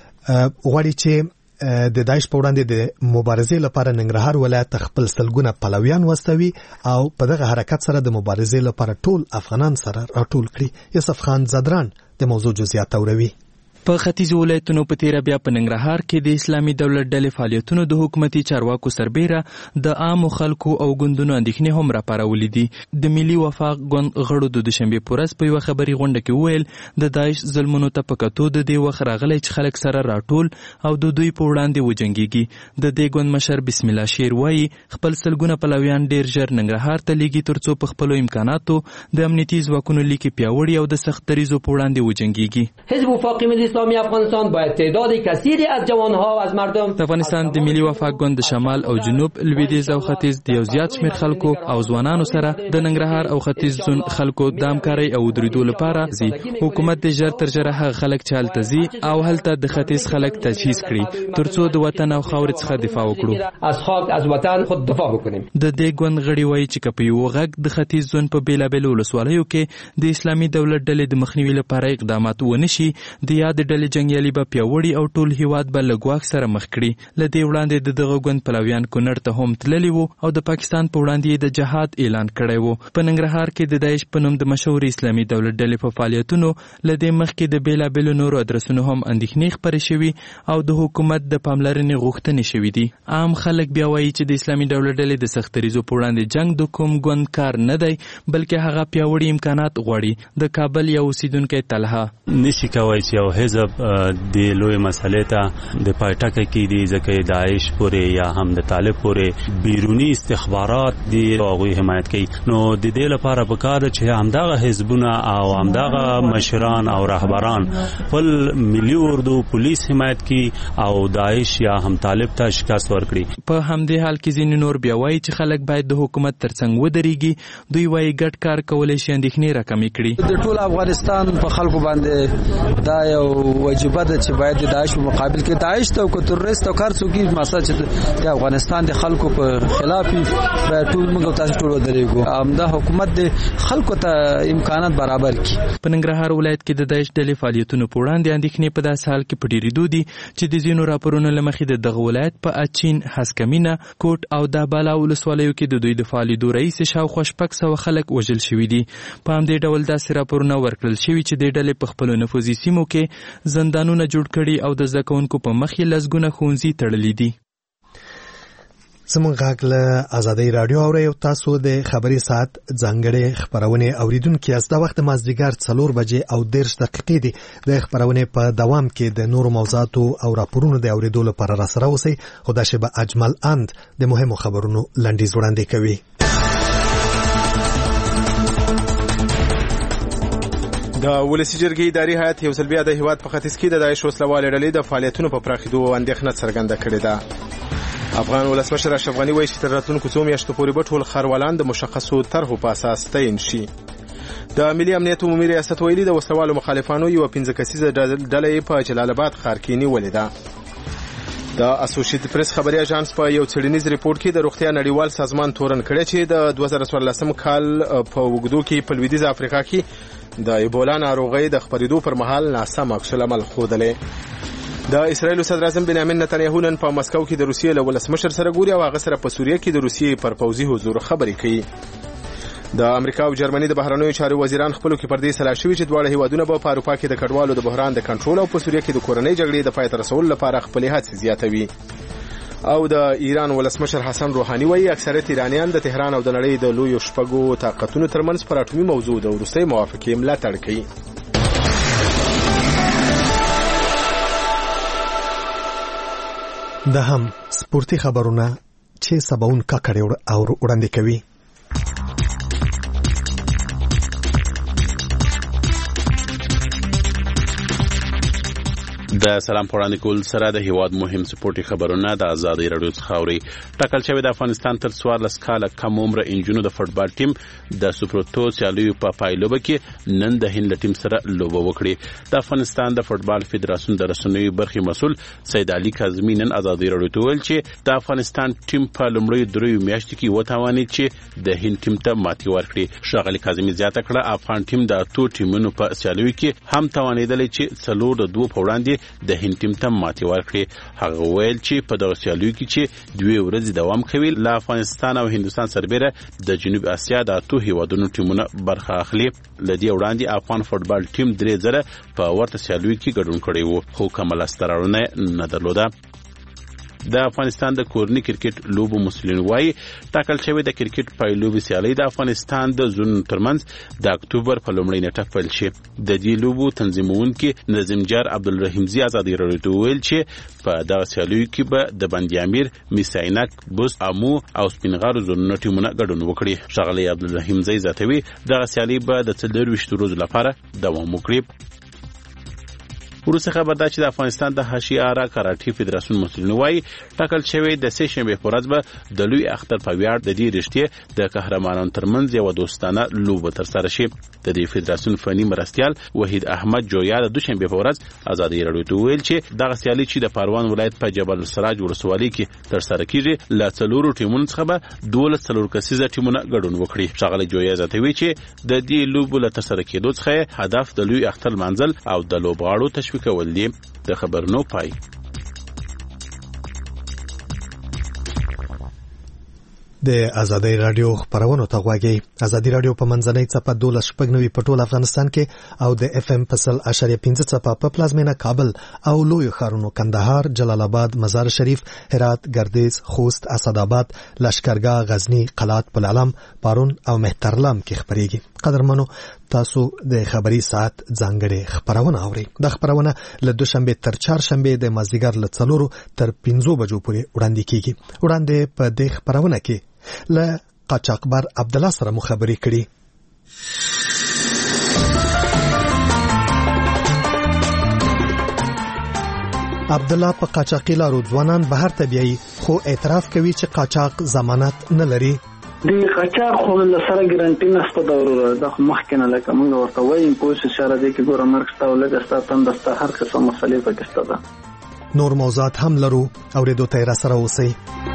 غواړي چې د داعش په وړاندې د مبارزې لپاره ننګرهار ولایت خپل سلګونه پلویان واستوي او په دغه حرکت سره د مبارزې لپاره ټول افغانان سره راټول کړي یوسف خان زدران د موضوع جزئیات اوروي په ختیځ ولایتونو په تیر بیا په ننګرهار کې د اسلامي دولت ډلې فعالیتونو د حکومتي چارواکو سربېره د عام خلکو او ګوندونو اندېښنې هم راپارولې دي د ملي وفاق ګوند غړو د دوشنبه پورس په یو خبري غونډه کې ویل د داعش ظلمونو ته پکاتو د دې وخت راغلي چې خلک سره راټول او د دوی په وړاندې وجنګيږي د دې ګوند مشر بسم الله شیر وایي خپل سلګونه پلویان ډیر ژر ننګرهار ته لیږي ترڅو په خپل امکاناتو د امنیتي ځواکونو لیکي پیاوړي او د سخت دریزو په وړاندې وجنګيږي حزب وفاق ملی اسلامی افغانستان باید تعداد کثیری از جوانها و از مردم د افغانستان د ملي وفاق ګوند د شمال او جنوب لویدیځ او ختیځ د یو زیات شمېر خلکو او ځوانانو سره د ننګرهار او ختیځ زون خلکو د همکارۍ او درېدو لپاره زی حکومت د ژر تر ژره هغه خلک چې هلته زی او هلته د ختیځ خلک تجهیز کړي ترڅو د وطن او خاورې څخه دفاع وکړو از خاک از وطن خود دفاع وکړو د دې ګوند غړي وایي چې کپی یو غږ د ختیځ زون په بیلابېلو ولسوالیو کې د اسلامي دولت ډلې د مخنیوي لپاره اقدامات ونشي د یاد ډلې جنگیالي به پیاوړي او ټول هیواد به له ګواښ سره مخ کړي له دې وړاندې د دغه ګوند پلویان کونړ ته هم تللي وو او د پاکستان په وړاندې د جهاد اعلان کړی وو په ننګرهار کې د داعش په نوم د مشهور اسلامي دولت ډلې په فعالیتونو له دې مخکې د بیلابېلو نورو ادرسونو هم اندېښنې خپرې شوي او د حکومت د پاملرنې غوښتنې شوي دي عام خلک بیا وایي چې د اسلامي دولت ډلې د سخت دریزو په وړاندې جنگ د کوم ګوند کار نه دی بلکې هغه پیاوړي امکانات غواړي د کابل یو اوسیدونکی طلحه نشي کوي چې یو حزب د لوی مسلې ته د پایټک کې دی ځکه داعش پورې یا هم د طالب پورې بیرونی استخبارات دی هغه حمایت کوي. نو د دې لپاره پکار چې همدغه حزبونه او همدغه مشران او رهبران خپل ملي اردو پولیس حمایت کوي او داعش یا هم طالب ته شکست ورکړي. په همدې حال کې ځینې نور بیا وایي چې خلک باید د حکومت ترڅنګ ودرېږي. دوی وایي ګډ کار کولی شي اندېښنې راکمې کړي. د ټول افغانستان په خلکو باندې دا یو وجیبه ده چې باید د داعش په مقابل کې داعش ته او تروریست او کار څوکي مسله چې د افغانستان د خلکو په خلاف باید ټول موږ تاسو ټول ودرېږو. همدا حکومت د خلکو ته امکانات برابر کړي. په ننګرهار ولایت کې د داعش ډلې فعالیتونو په وړاندې اندېښنې په داسې حال کې په ډېرېدو دي چې د ځینو راپورونو له مخې د دغه ولایت په اچین، هسکمینه، کوټ او دهبالا ولسوالیو کې د دوی د فعالیدو رئیس شاوخوا 600 خلک وژل شوي دي. په همدې ډول داسې راپورونه ورکړل شوي چې د ډلې په خپلو نفوذي سیمو کې زندانونه جوړ کړي او د زده کوونکو په مخ یې لسګونه ښوونځي تړلي دي. زموږ غږ له ازادۍ راډیو اورئ او تاسو د خبري ساعت ځانګړې خبرونه اوریدونکو یاست. د وخت مازدیګر 4 بجې او 10 دقیقې دي. د خبرونه په دوام کې د نورو موضوعاتو او راپورونو د اوریدو لپاره را سره اوسئ. خدا شبه اجمل اند د مهمو خبرونو لنډیز وړاندې کوي. د ولسی جرګې اداري هیئت یو ځل بیا د هیواد په ختیځ کې د داعش وسلوالې ډلې د فعالیتونو په پراخېدو اندېښنه څرګنده کړې ده. افغان ولسمشر اشرف غني وایي چې تر راتلونکو څو میاشتو پورې به ټول ښاروالان د مشخصو طرحو په اساس تعیین شي. د ملي امنیت عمومي ریاست ویلي د وسلوالو مخالفانو یوه 15 کسیزه ډله په جلال آباد ښار کې نیولې ده. د اسوسییټډ پریس خبري اژانس په یو څېړنیز ریپورت کې د روغتیا نړیوال سازمان تورن کړی چې د 2014 کال په وګړو کې په لویدیځ افریقا کې د ایبولا ناروغۍ د خپرېدو پر مهال ناسم عکس العمل ښودلی. د اسرایل صدر اعظم بنیامین نتنیاهو نن په مسکو کې د روسیې له ولسمشر سره ګوري او هغه سره په سوریه کې د روسیې پر پوځي حضور خبرې کوي. د امریکا او جرمني د بهرنیو چارو وزیران خپلو کې پر دې سلا شوي چې دواړه هیوادونه به په اروپا کې د کډوالو د بحران د کنټرول او په سوریه کې د کورنۍ جګړې د پای ته رسولو لپاره خپلې هڅې زیاتوي. او د ایران ولسمشر حسن روحاني وایي اکثریت ایرانیان د تهران او د نړۍ د لویو شپږو طاقتونو ترمنځ پر اټومي موضوع د وروستۍ موافقې ملاتړ کوي. د هم سپورتي خبرونه چې سباون کاکړ او وړاندې کوي. د سلام پوراندې کول سره د هیواد مهم سپورتي خبرونه د ازادۍ رادیو څخه اوري. ټاکل شوی د افغانستان تر 14 کاله کم عمر انجونو د فوټبال ټیم د سوپرتو سیالیو په پایلوبه کې نن د هند ټیم سره لوبه وکړي. د افغانستان د فوټبال فدراسیون د رسنیو برخې مسؤل سید علي کاظمي نن ازادۍ رادیو ته ویل چې د افغانستان ټیم په لومړیو دریو میاشتو کې وتوانید چې د هند ټیم ته ماتې ورکړي. ښاغلي کاظمي زیاته کړه افغان ټیم د اتو ټیمونو په سیالیو کې هم توانیدلی چې 4-2 په وړاندې د هند ټیم ته ماتې ورکړي. هغه ویل چې په دغه سیالیو کې چې 2 ورځې دوام کوي له افغانستان او هندوستان سربېره د جنوب اسیا د اتو هیوادونو ټیمونه برخه اخلي. لدی وړاندې افغان فوټبال ټیم 3 ځله په ورته سیالیو کې ګډون کړی وو خو کومه لاسته راوړنه نه درلوده. د افغانستان د کورني کرکټ لوبو مسؤلین وایي ټاکل شوی د کرکټ پایلوبي سیالي د افغانستان د زون ترمنځ د اکتوبر په لومړۍ نیټه پیل شي. د دې لوبو تنظیمونکي نظیمجار عبدالرحیمزي ازادي راډیو ته ویل چې په دغه سیالیو کې به د بندي امیر، میساینک، بوست، امو او سپینغارو زونونو ټیمونه ګډون وکړي. ښاغلی عبدالرحیمزي زیاتوي دغه سیالي به د 24 ورځو لپاره دوام وکړي. وروسته خبر ده چې د افغانستان د هاشیارا کراټي فدراسیون مسؤلین وایي ټاکل شوی د سه شنبه په ورځ به د لوی اختر په ویاړ د دې رښتې د قهرمانانو ترمنځ یو دوستانه لوبه ترسره شي. د دې فدراسیون فني مرستیال وحید احمد جویا د دوشنبه په ورځ ازادي راډیو ته ویل چې دغه سیالي چې د پروان ولایت په جبل السراج ولسوالۍ کې ترسره کیږي له 4 ټیمونو څخه به 12 کسیزه ټیمونه ګډون وکړي. ښاغلی جویا زیاتوي چې د دې لوبو له ترسره کېدو څخه هدف د لوی اختر منزل او د لوبغاړو تشویق کول دي. د خبرونو پای. د ازادي رادیو خبرونه ته غواړئ. ازادي رادیو په منځنۍ چپه 12.9 په ټول افغانستان کې او د FM پسل 0.5 چپه په پلازمینه کابل او لوی ښارونو کندهار، جلال آباد، مزار شریف، هرات، گردیز، خوست، اسداباد، لشکرګاه، غزنی، قلات، پلعلم، پارون او مهترلم کې خبرېږي. قدرمنو تاسو د خبري ساعت ځانګړي خبرونه اورئ. د خبرونه له دوشنبه تر چهارشنبه د مازدیګر له 4 تر 5 بجو پورې وړاندې کیږي. وړاندې په دې خبرونه کې له قاچاقبر عبد الله سره مخابري کړي. عبد الله په قاچاقي لارو ځوانان بهر ته بیایي خو اعتراف کوي چې قاچاق ضمانت نه لري. د قاچاق خو له سره ګارانټي نشته دا ورو د مخکنه لکه موږ ورته وایم پولیس اشاره دي کې ګوره مرګ ستا ولګه ستا تندسته هر قسم مسلې پکې شته ده. نور موضوعات هم لرو اورېدو ته را سره اوسئ.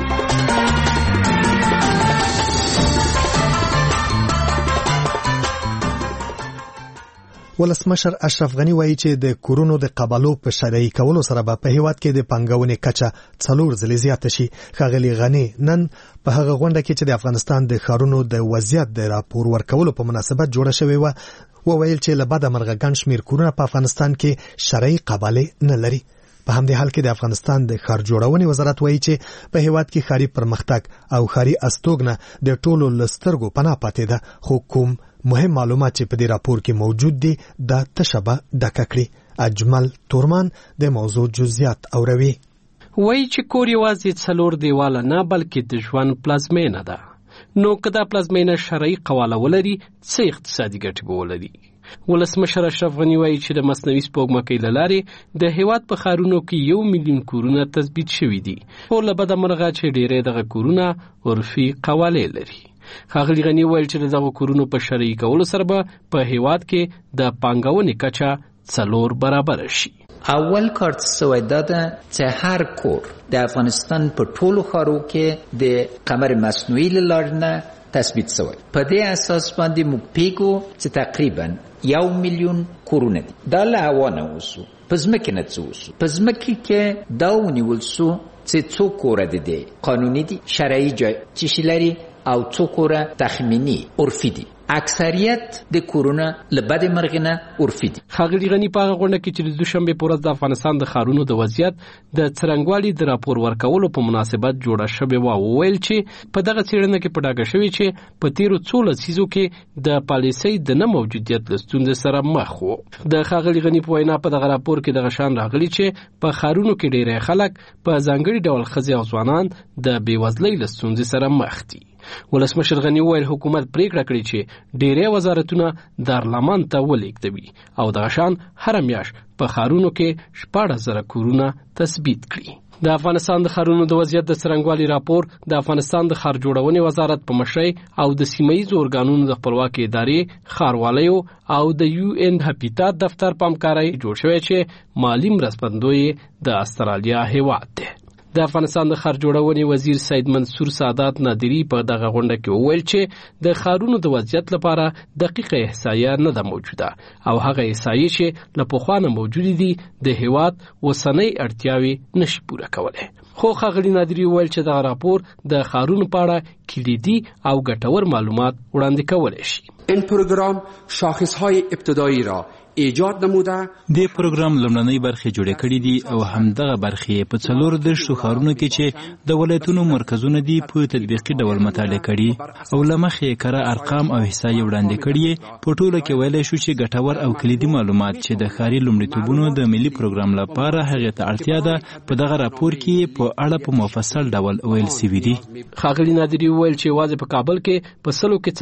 ولسمشر اشرف غنی وایي چې د کورونو د قبالو په شرعي کولو سره به په هیواد کې د پانګونې کچه 4 ځلې زیاته شي. ښاغلي غنی نن په هغه غونډه کې چې د افغانستان د ښارونو د وضعیت د راپور ورکولو په مناسبت جوړه شوې و وویل چې له بده مرغه ګڼ شمېر کورونه په افغانستان کې شرعي قبالې نه لري. په همدې حال کې د افغانستان د ښار جوړونې وزارت وایي چې په هیواد کې ښاري پرمختګ او ښاري استوګنه د ټولو لسترګو پناه پاتې ده، خو کوم مهم معلومات چې په دې راپور کې موجود دي دا تشبه ډکه کړي. اجمل تورمان د موضوع جزئیات اوروي. وایي چې کور یوازې 4 دیواله نه بلکې د ژوند پلازمینه ده. نو که دا پلازمینه شرعي قواله ولري څه اقتصادي ګټې به ولري؟ ولسمشر اشرف غنی وایي چې د مصنوعي سپوږمکۍ له لارې د هیواد په ښارونو کې 1 میلیون کورونه تثبیت شوي دي، خو له بده مرغه چې ډېری دغه کورونه عرفي قوالې لري. ښاغلي غنی ویل چې دغه کورونو په شرعي کولو سره به په هیواد کې د پانګونې کچه 4 برابر شي. اول کار څه ده چې هر کور د افغانستان په ټولو ښارو کې د قمر مصنوعي له لارې نه تثبیت شوی. په دې اساس باندې موږ پیګو چې تقریبا 1 میلیون کورونه دي. دا له هوا نه وسو په ځمکې نه څه وسو په ځمکې کې دا ونیول سو چې څو کوره دي قانوني دي، شرعي جای چې لري او څو کوره تخمینی عرفي دي. اکثریت د کورونا لبد مرغنه عرفي دي. ښاغلي غنی په غونډه کې چې د دوشنبه په ورځ د افغانستان د ښارونو د وضعیت د څرنګوالي د راپور ورکولو په مناسبت جوړه شوې و ویل چې په دغه څېړنه کې په ډاګه شوی چې په تیرو 14 لسیزو کې د پالیسۍ د نه موجودیت له ستونزې سره مخ وو. د ښاغلي غنی په وینا په دغه راپور کې دغه شان راغلي چې په ښارونو کې ډېری خلک په ځانګړي ډول ښځې او ځوانان د بېوزلۍ له ستونزې سره مخ دي. ولسمشر غنی ویل حکومت پریکړه کړې چې ډېری وزارتونه دارالمان ته ولېږدوي او دغه شان هر میاشت په ښارونو کې 14,000 کورونه تثبیت کړي. د افغانستان د ښارونو د وضعیت د څرنګوالي راپور د افغانستان د ښار جوړونې وزارت په مشرۍ او د سیمه‌ییزو ارګانونو د خپلواکۍ ادارې ښاروالیو او د UN هپیتات دفتر په همکارۍ جوړ شوی چې مالي مرستندوی د استرالیا هیواد دی. د افغانستان د ښار جوړونې وزیر سید منصور سعادت نادری په دغه غونډه کې وویل چې د ښارونو د وضعیت لپاره دقیقه احصایه نه ده موجوده او هغه احصایې چې له پخوا نه موجودې دي د هیواد اوسنۍ اړتیاوې نشي پوره کولی. خو ښاغلي نادری وویل چې دغه راپور د ښارونو په اړه کلیدي او ګټور معلومات وړاندې کولی شي. این پروگرام شاخصهای ابتدایی را ایجاد نموده. د پروګرام لومړنۍ برخې جوړې کړې دي او همدغه برخې په 14 ښارونو کې چې د ولایتونو مرکزونه دي په تطبیقي ډول مطالعه کړي او له مخې کره ارقام او احصایې وړاندې کړي. په ټوله کې ویلی شو چې ګټور او کلیدي معلومات چې د ښاري لومړیتوبونو د ملي پروګرام لپاره هغې ته اړتیا ده په دغه راپور کې په اړه په مفصل ډول ویل سوي دي. ښاغلي نادري وویل چې یوازې په کابل کې په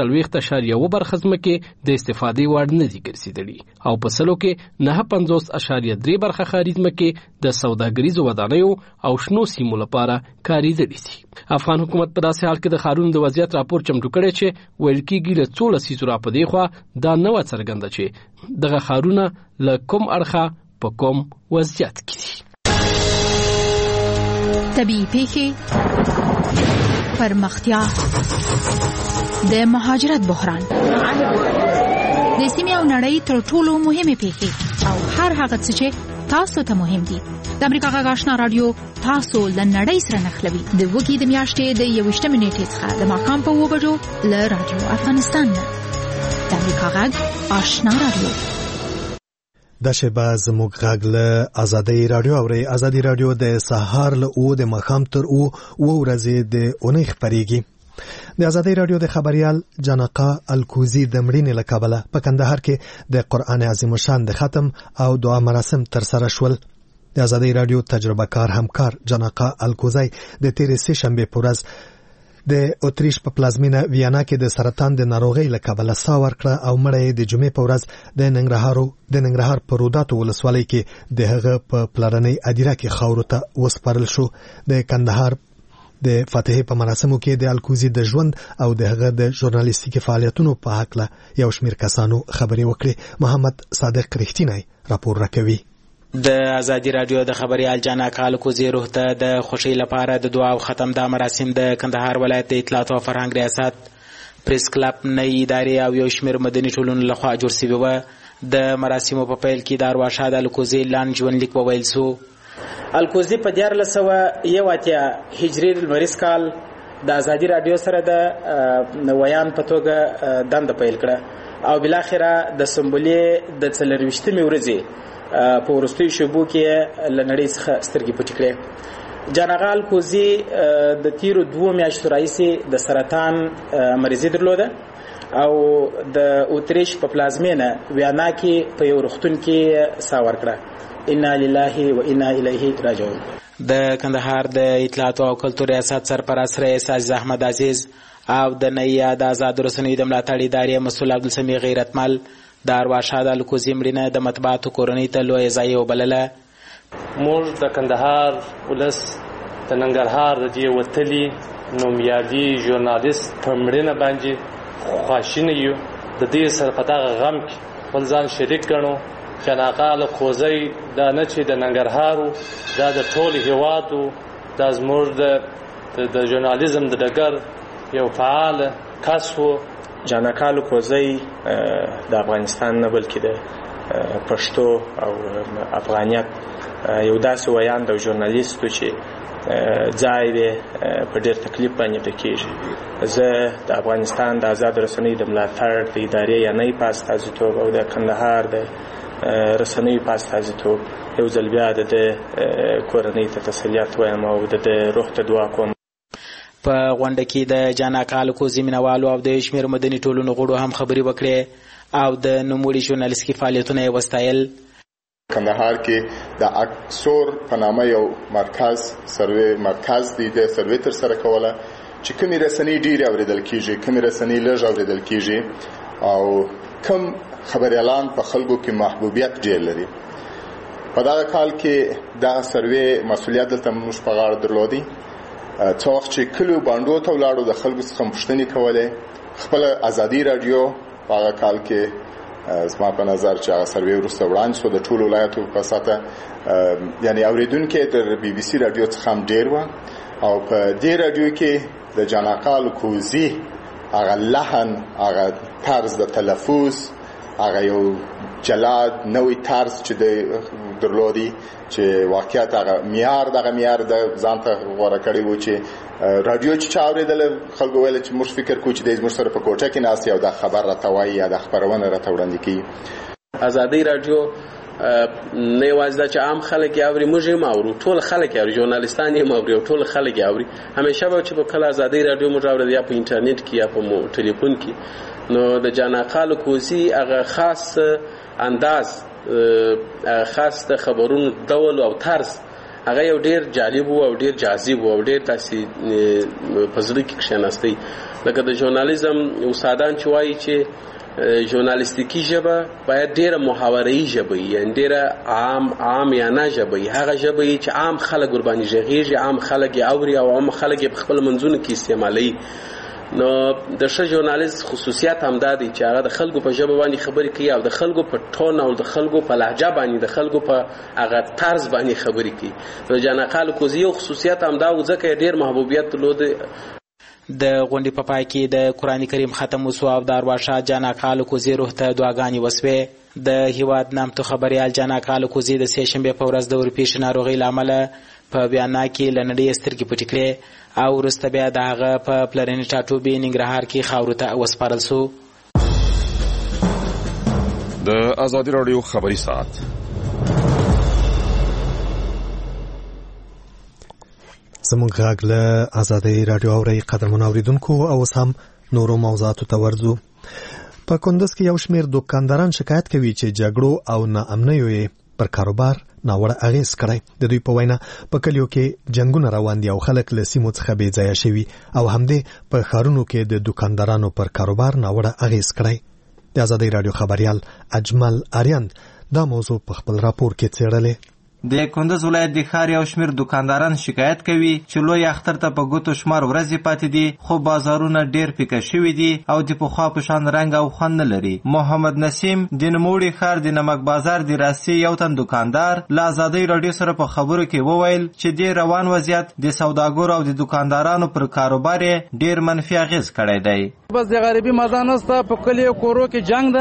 40.1 برخه ځمکې د استفادې وړ نه دي ګرځېدلي او په 9.53 برخه ښاري ځمکې د سوداګریزو ودانیو او شنو سیمو لپاره کارېدلې دي. افغان حکومت په داسې حال کې د ښارونو د وضعیت راپور چمتو کړی چې ویل کېږي له 14 لسیزو را په دې خوا دا نه وه څرګنده چې دغه ښارونه له کوم اړخه په کوم وضعیت کې دي. طبیعي پیښې، پرمختیا، د مهاجرت بحران، د سیمې او نړۍ تر ټولو مهمه پیښې او هر هغه څه چې تاسو ته مهم دي. د امریکا غږ آشنا رادیو تاسو له نړۍ سره نښلوي. د وګړي د میاشتې د 21 نیټې څخه د ماښام په 2 بجو له رادیو افغانستان نه. د امریکا غږ آشنا رادیو. د شبا زموږ غږ له ازادي رادیو اوري. ازادي رادیو د سهار له 2 د ماښام تر 2 ورځې د اونۍ خبريږي. د ازادي رادیو د خبريال جنقا الکوزي د مړینې له کبله په کندهار کې د قرآن عظیم شان د ختم او دعا مراسم تر سره شول. د ازادي رادیو تجربه کار همکار جنقا الکوزي د تیرې سه شنبه په ورځ د اتریش په پلازمینه ویانا کې د سرطان د ناروغۍ له کبله ساه ورکړه او مړی د جمعې په ورځ د ننګرهار په روداتو ولسوالۍ کې د هغه په پلرنۍ ادیره کې خاورو ته وسپارل شو. د کندهار د فاتحې په مراسمو کې د الکوزي د ژوند او د هغه د ژورنالیستیکي فعالیتونو په حق یو شمېر کسانو خبرې وکړې. محمد صادق رښتینی راپور راکوي. د ازادي رادیو د خبريال جنقا الکوزي روح ته د خوشی لپاره د دعا او ختم د مراسم د کندهار ولایت د اطلاعات او فرهنګ ریاست پریس کلب نه ادارې او یو شمېر مدني ټولنو لخوا جوړ شوی و. د مراسمو په پیل کې د ارواښاد الکوزي لاند ژوندلیک وویل شو. الکوزي په 1481 هجري لمریز کال د ازادي رادیو سره د ویان په توګه دنده پیل کړه او بلاخره د سمبولې د 24مې ورځې په ورستۍ شوبو کې لنړۍ څخه سترګې پټې کړې. جنقا الکوزي د تیرو 2 میاشتو راهیسې د سرطان مریضي درلوده او د اتریش په پلازمینه ویانا کې په یو روغتون کې ساه ورکړه. انا لله و انا الیه راجعون. د کندهار د اطلاعات او کلتور ریاست سرپرست رئیس احمد عزیز او د نیا د آزاد رسنیو د ملاتړ ادارې مسؤل عبدالسمیع غیرتمل د ارواښاد الکوزي مړینه د مطبوعاتو کورنۍ ته لویه ضایعه وبلله. موږ د کندهار ولس د ننګرهار د دې وتلي نومیالي ژورنالیست په مړینه باندې خواشینه یو. د دې سره په دغه غم کې خپل ځان شریک ګڼو. جنقا الکوزي دا نه چې د ننګرهارو دا د ټول هیوادو دا زموږ د ژورنالیزم د ډګر یو فعال کس و. جنقا الکوزي د افغانستان نه بلکې د پښتو او افغانیت یو داسې ویاند او ژورنالیست چې ځای دی په ډېر تکلیف باندې پکېږي. زه د افغانستان د آزاد رسنیو د ملاتړ د ادارې یعنی په استازیتوب او د کندهار د رسنیو په استازیتوب یو ځل بیا د کورنۍ ته تسلیت وایم او د روح ته دعا کوم. په غونډه کې د جنقا الکوزي مینوالو او د شمېر مدني ټولنو غړو هم خبرې وکړې او د نوموړي ژورنالیستیکي فعالیتونه یې وستایل. کندهار کې د اکسور په نامه یو مرکز دی د سروې تر سره کوله چې کومې رسنۍ ډېرې اورېدل کېږي کومې رسنۍ لږ اورېدل کېږي او کوم خبریالان په خلکو کې محبوبیت ډېر لري. په دغه کال کې دغه سروې مسؤلیت دلته موږ په غاړه درلودی. څو وخت چې کلو باندو ته ولاړو د خلکو څخه پوښتنې کولې. خپل ازادي رادیو په هغه کال کې زما په نظر چې هغه سروې وروسته وړاندې شو د ټولو ولایتو په ساته یعنی اوریدونکو د بي بي سي رادیو څخه هم ډېر و او په دې رادیو کې د جنقا الکوزي هغه لحن هغه طرز د تلفظ هغه یو جلاد نوې طرز چې درلودي چې واقعیت هغه معیار د ځان ته غوړه کړی و چې رادیو چې چاوریدل خلکو ویل چې موږ فکر کوو چې د زموږ سره په کوټه کې ناست یو د خبر راته یا د خبرونه راته وړاندې کوي. ازادي رادیو نه یوازې دا چې عام خلک یې اوري موږ یې اورو ټول خلک یې اوري ژورنالیستان یې اوري ټول خلک یې اوري. همیشه به چې په کله ازادي رادیو موږ اوري یا په انټرنیټ کې یا په ټلیفون کې نو د جنقا الکوزي هغه خاص انداز خاص د خبرونو ډول او طرز هغه یو ډیر جالب او ډیر جاذب او ډیر تاسو په زړه کې کښیناستئ. لکه د ژورنالیزم استادان چې وایي چې ژورنالیستیکي ژبه باید ډیره محاوره‌ای ژبه وي، یعنی ډیره عام یا نه ژبه وي، هغه ژبه چې عام خلک ورباندې ژغېږي، عام خلک یې اوري او عام خلک یې په خپل منځونو کې استعمالوي. نو د ښه ژورنالیست خصوصیت همدا دی چې هغه د خلکو په ژبه باندې خبرې کوي او د خلکو په ټون او د خلکو په لهجه باندې د خلکو په هغه طرز باندې خبرې کوي. نو جنقا الکوزي یو خصوصیت همدا و ځکه یې ډېر محبوبیت درلود. د غونډې په پای کې د قرآن کریم ختم وسو او د ارواښاد جنقا الکوزي روح ته دعاګانې وسوې. د هیواد نامتو خبريال جانا کالکوزي د سه شنبه په ورځ د ورپېښ ناروغي لامل په بیان کې لنډي سترګې پټې کړې او وروسته بیا د هغه په پلرني ټاټوبي ننګرهار کې خاورو ته وسپارل شو. د آزادي رادیو خبري ساعت زموږ غږ له آزادي رادیو اوري قدرمن اوریدونکو او اوس هم نورو موضوعاتو ته ورځو. په کندز کې یو شمېر دکانداران شکایت کوي چې جګړو او ناامنیو یې پر کاروبار ناوړه اغېز کړی. د دوی په وینا په کلیو کې جنګونه روان دي او خلک له سیمو څخه بې ځایه شوي او همدې په ښارونو کې د دکاندارانو پر کاروبار ناوړه اغېز کړی. د آزادي رادیو خبريال اجمل آریان دا موضوع په خپل راپور کې څېړلې. د کندز ولایت د ښار یو شمېر دکانداران شکایت کوي چې لوی اختر ته په ګوتو شمار ورځې پاتې دي خو بازارونه ډېر پیکه شوي دي او د پخوا په شان رنګ او خوند نه لري. محمد نسیم د نوموړي ښار د نمک بازار د راسي یو تن دکاندار له آزادۍ راډیو سره په خبرو کې وویل چې د روان وضعیت د سوداګرو او د دکاندارانو پر کاروبار ډېر منفي اغېز کړی دی. بس د غریبي مزه نشته، په کلیو کورو کې جنګ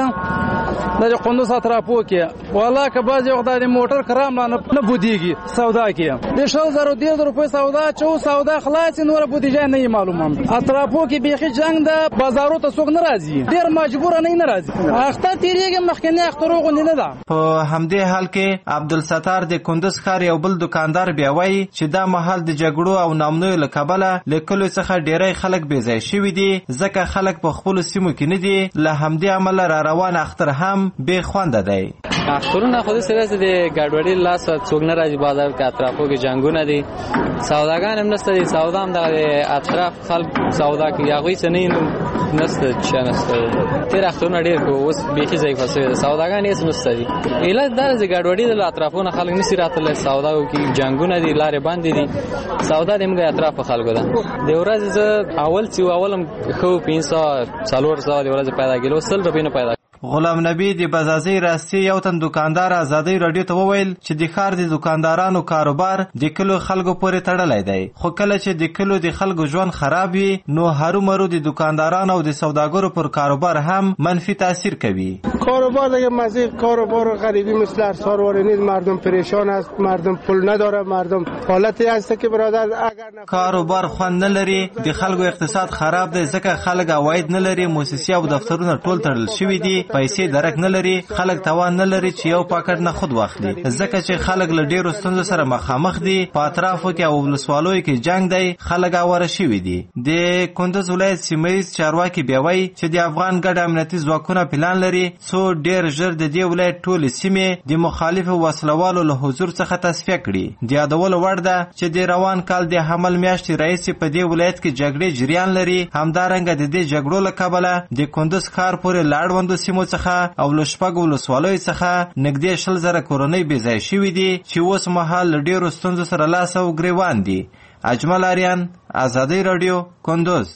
ده د قندوز اطرافو کې والله که بعضې وخت د موټر کرام نه بودیږي سودا کې د 1,000 روپۍ سودا چې سودا خلاص نور بودیجه نه معلومه اطرافو کې بیخي جنگ ده، بازارو ته څوک نه راځي، ډېر مجبور نه راځي، اخته تیریږي مخکنی اخترو غونډه نه ده. په همدې حال کې عبدالستار د کندز ښار یو بل دکاندار بیا وایي چې دا مهال د جګړو او نامنیو له کبله له کلیو څخه ډېری خلک بې ځای شوي دي ځکه خلک په خپلو سیمو کې نه دي. له همدې امله را روان اختر هم بې خونده دی. اخترونه خود سره د ګډوډي لاس څوک نه راځي، بازار کې اطرافو کې جنگونه دي، سوداګان هم نشته دي، سودا هم د اطراف خلک سودا کوي هغوی څه نه نشته چې نشته. تېر اخترونه ډېر کو اوس بیخي ضعیفه شوي ده، سوداګان هېڅ نشته دي. علت دا د ګډوډي د اطرافونه خلک نشي راتللی، سودا کوي، جنګونه دي، لارې بندې دي، سودا د موږ اطرافو خلکو ده. د ورځې زه اول چې اول هم ښه 500-400 د ورځې پیدا کېدل، 100 روپۍ نه پیدا. غلام نبی د بازازي راسي یو تن دکاندار آزادۍ راډیو ته وویل چې د ښار د دکاندارانو کاروبار د کلو خلکو پورې تړلی دی، خو کله چې د کلو د خلکو ژوند خراب وي نو هرومرو د دکاندارانو او د سوداګرو پر کاروبار هم منفی تاثیر کوي. کاروبار دیگه مزه کاروبار غریبی مثل ارسارواری نیست، مردم پریشان است، مردم پول نداره، مردم حالتی هست که برادر اگر کاروبار خوند نه لري، د خلکو اقتصاد خراب دی ځکه خلک عواید نه لري، موسسې او دفترونه ټول تړل شوي دي، پیسې درک نه لري، خلک توان نه لري چې یو پاکټ نه خود واخلي ځکه چې خلک له ډېرو ستونزو سره مخامخ دي. په اطرافو کې او ولسوالیو کې جنگ دی، خلک اواره شوي دي. د کندز ولایت سیمهیز چارواکي بیا وایي چې د افغان ګډ امنیتي ځواکونه پلان لري څو ډېر ژر د دې ولایت ټولې سیمې د مخالفو وسلوالو له حضور څخه تصفیه کړي. د یادولو وړ ده چې د روان کال د حمل میاشتې راهیسې په دې ولایت کې جګړې جریان لري. همدارنګه د دې جګړو له کبله د کندز ښار پورې له اړوندو سیمو څخه او له شپږو ولسوالیو څخه نږدې 100,000 کورنۍ بې ځای شوي دي چې اوس مهال له ډېرو ستونزو سره لاس او ګریوان دي. اجمل آریان، آزادۍ راډیو، کندز.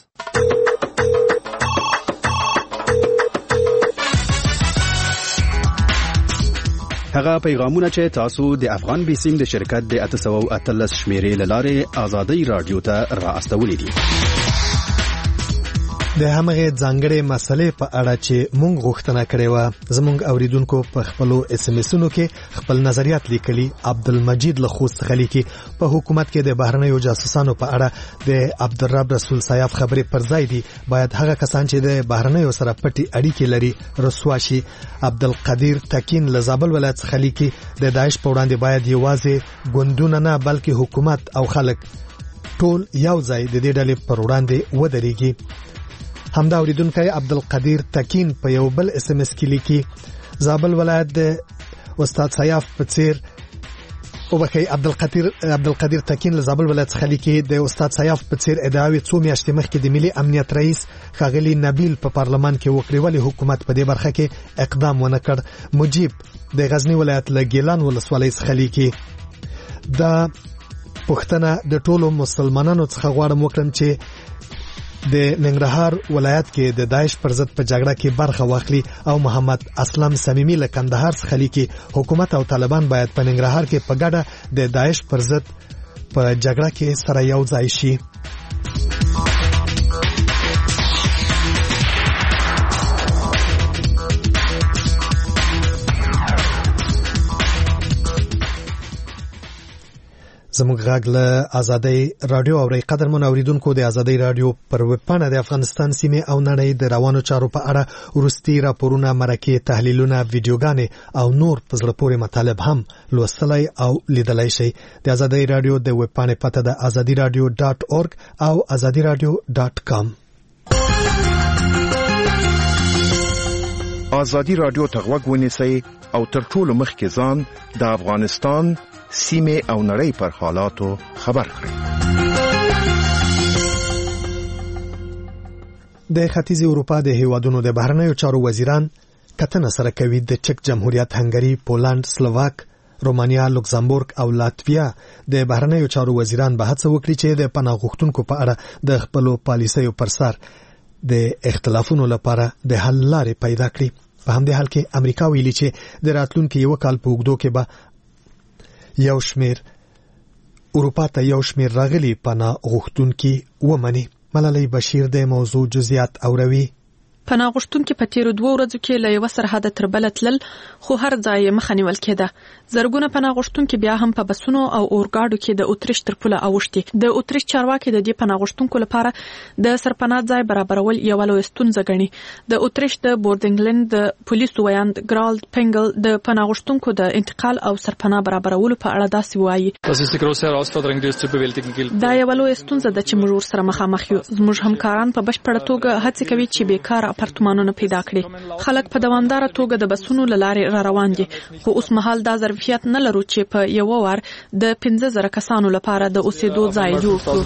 هغه پیغامونه چې تاسو د افغان بیسیم د شرکت د 813 شمیرې لاره آزادۍ رادیو ته را استولې دي. د همغه ځانګړې مسلې په اړه چې مونږ غوښتنه کړې و زمونږ اوریدونکو په خپلو SMS-ونو کې خپل نظریات لیکلي. عبدالمجید له خوست څخه لیکي په حکومت کې د بهرنیو جاسوسانو په اړه د عبدالرب رسول سیاف خبرې پر ځای دي. باید هغه کسان چې د بهرنیو سره پټي اړیکې لري رسوا شي. عبدالقدیر تکین له زابل ولایت څخه لیکي د داعش په وړاندې باید یوازې ګوندونه نه بلکې حکومت او خلک ټول یو ځای د دې ډلې پر وړاندې ودرېږي. همدا اوریدونکی عبدالقدیر تکین په یو بل SMS کې لیکي زابل ولایت د استاد سیاف په څیر او بخی عبدالقدیر تکین له زابل ولایت څخه لیکي د استاد سیاف په څیر ادعاوې څو میاشتې مخکې د ملي امنیت رئیس ښاغلي نبیل په پارلمان کې وکړې ولې حکومت په دې برخه کې اقدام ونه کړ. مجیب د غزنی ولایت له ګیلان ولسوالۍ څخه لیکي دا پښتنه د ټولو مسلمانانو څخه غواړم وکړم چې د ننګرهار ولایت کې د داعش پر ضد په جګړه کې برخه واخلي. او محمد اسلم صمیمی له کندهار څخه لیکي حکومت او طالبان باید په ننګرهار کې په ګډه د داعش پر ضد په جګړه کې سره یو ځای شي. زموږ غږ له آزادۍ رادیو او قدر منوریدونکو د آزادۍ رادیو پر ویب پاڼه د افغانستان سیمه او نړۍ د روانو چارو په اړه ورستي راپورونه، مرکې، تحلیلونه، ویډیوګانې او نور په زړه پورې مطالب هم لوستلای او لیدلای شئ. د آزادۍ رادیو د ویب پاڼې پته د azadiradio.org او azadiradio.com. آزادی رادیو ته غوږ ونیسئ او تر ټولو مخکې ځان د افغانستان سیمه او نړۍ پر حالاتو خبر کړئ. د ختیځ اروپا د هیوادونو د بهرنیو چارو وزیران کتنه سره کوي. د چک جمهوریت، هنګری، پولند، سلوواک، رومانیا، لوکزامبورګ او لاتویا د بهرنیو چارو وزیران به هڅه وکړي چې د پناه غوښتونکو په اړه د خپلو پالیسیو پر سر د اختلافونو لپاره د حل لارې پیدا کړي. په همدې حال کې امریکا ویلي چې د راتلونکي یو کال په اوږدو کې به اروپا ته یو شمیر راغلي پناه غوښتونکي ومني. ملالۍ بشیر د موضوع جزئیات اوروي. پناه غوښتونکي په تیرو 2 ورځو کې له یو سرحده تر بل تلل، خو هر ځای مخه نیول کېده. زرګونه پناه غوښتونکي بیا هم په بسونو او اورګاډو کې د اتریش تر پوله اوښتي. د اتریش چارواکي د دې پناه غوښتونکو لپاره د سرپناه ځای برابرول یو لوی ستونزه ګڼي. د اتریش د بوردینګلند د پولیسو ویاند ګرالد پنګل د پناه غوښتونکو د انتقال او سرپناه برابرولو په اړه داسې وایي: دا یو لوی ستونزه ده چې موږ ورسره مخامخ یو. زموږ همکاران په بشپړه توګه هڅه کوي چې بیکاره اپارتمانونه پیدا کړي. خلک په دوامداره توګه د بسونو له لارې را روان دي، خو اوس مهال دا ظرفیت نه لرو چې په یو وار د 15,000 کسانو لپاره د اوسېدو ځای جوړ کړو.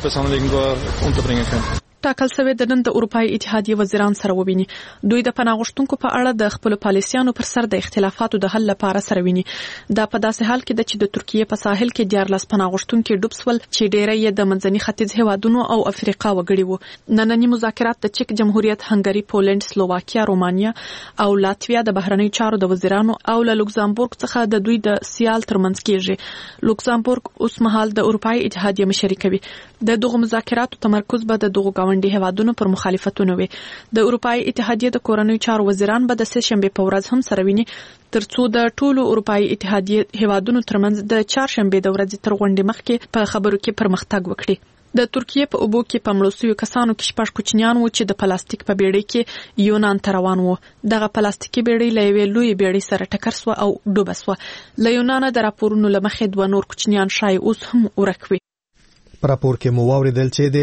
ټاکل شوی د نن د اروپای اتحادیې وزیران سره وویني. دوی د پناه غوښتونکو په اړه د خپل پالیسیانو پر سر د اختلافاتو د حل لپاره سره ویني. دا په داسې حال کې د چې د ترکیه په ساحل کې 14 پناه غوښتونکي ډوب شول چې ډېری یې د منځني ختیځ هیوادونو او افریقا وګړي وو. نننی مذاکرات د چک جمهوریت، هنګری، پولند، سلوواکیا، رومانیا او لاتویا د بهرنیو چارو د وزیرانو او له لوکزامبورګ څخه د دوی د سیال ترمنځ کېږي. لوکزامبورګ اوس مهال د اروپای اتحادیې مشري کوي. د دغه مذاکراتو تمرکز به د دغه ګاونډي هیوادونو پر مخالفتونو وي. د اروپای اتحادیې د کورنیو چارو وزیران به د سه شنبه په ورځ هم سره ویني، ترڅو د ټولو اروپای اتحادیې هیوادونو ترمنځ د چهارشنبه د ورځې تر غونډې مخکې په خبرو کې پرمختګ وکړي. د ترکیه په اوبو کې په مړو شویو کسانو کې 6 کوچنیان وو چې د پلاستیک په بیړۍ کې یونان ته روان وو. دغه پلاستیکي بیړۍ له یوې لوی بیړۍ سره ټکر شو او ډوبه شو. له یونان د راپورونو له مخې 2 نور کوچنیان شای اوس هم ورک وي. په راپور کې مو واوریدل چې د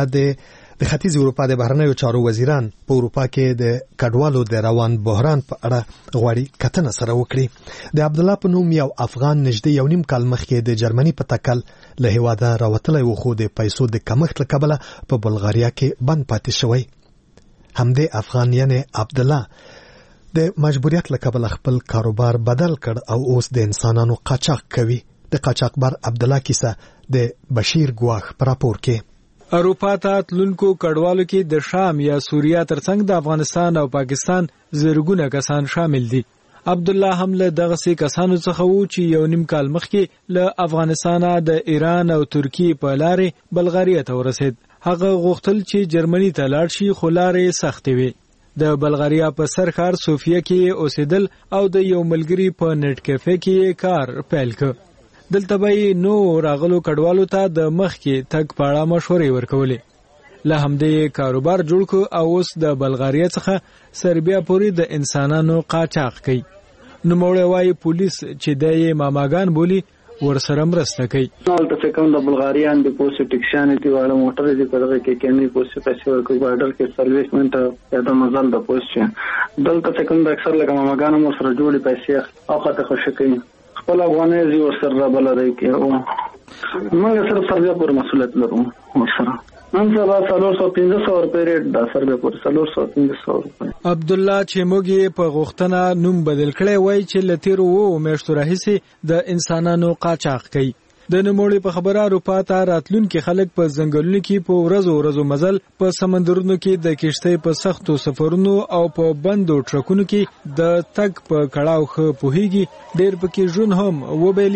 ختیځ اروپا د بهرنیو چارو وزیران په اروپا کې د کډوالو د روان بحران په اړه غواړي کتنه سره وکړي. د عبد الله په نوم یو افغان نږدې 1.5 کال مخکې د جرمني په تکل له هیواده راوتلی و، خو د پیسو د کمښت له کبله په بلغاریا کې بند پاتې شوی. همدې افغان یعنی عبد الله د مجبوریت له کبله خپل کاروبار بدل کړ او اوس د انسانانو قاچاق کوي. د قاچاقبر عبد الله کیسه د بشیر ګواخ پر راپور کې. اروپا ته تلونکو کډوالو کې د شام یا سوریه ترڅنګ د افغانستان او پاکستان زرګونه کسان شامل دي. عبد الله هم له دغه سي کسانو څخه وو چې 1.5 کال مخکې له افغانستان د ایران او ترکیه په لارې بلغاریا ته ورسید. هغه غوښتل چې جرمني ته لاړ شي، خو لارې سختې وي. د بلغاریا په سرخار سوفیا کې اوسېدل او د یو ملګری په نت کیفه کې کار پیل کړ. دلته به نو راغلو کډوالو ته د مخ کې تګ پاړه مشورې ورکولې. له همدې کاروبار جوړ کو او اوس د بلغاریا څخه سربیا پورې د انسانانو قاچاق کوي. نو موړی وایي پولیس چې د ماماګان بولی ورسره مرسته کوي. دلته څنګه د بلغاریا د پولیس ټیکشن دی واړه موټر دی په دغه کې کمی پولیس پیسې ورکوي. بارډر کې سرویس منټه یا د مزل د پولیس دلته څنګه اکثر لکه ماماګان مو سره جوړي پیسې او خاطر خوشی کوي. خپل افغاني زی ورسره بلری کې او موږ سره سربیا پر مسؤلیت لرو. ورسره نن سبا 350 روپے ریټ دا سربیا پر 350 روپے. عبد الله چې موږ په غوښتنه نوم بدل کړی وای چې لتیرو و میاشتو راهیسي د انسانانو قاچاق کوي. د نوموړي په خبره اروپا ته راتلونکي خلک په ځنګلونو کې په ورځو مزل په سمندرونو کې د کشتۍ په سختو سفرونو او په بندو ټرکونو کې د تګ په کړهو خو پوهیږي. ډېر پکې ژوند هم وبېلي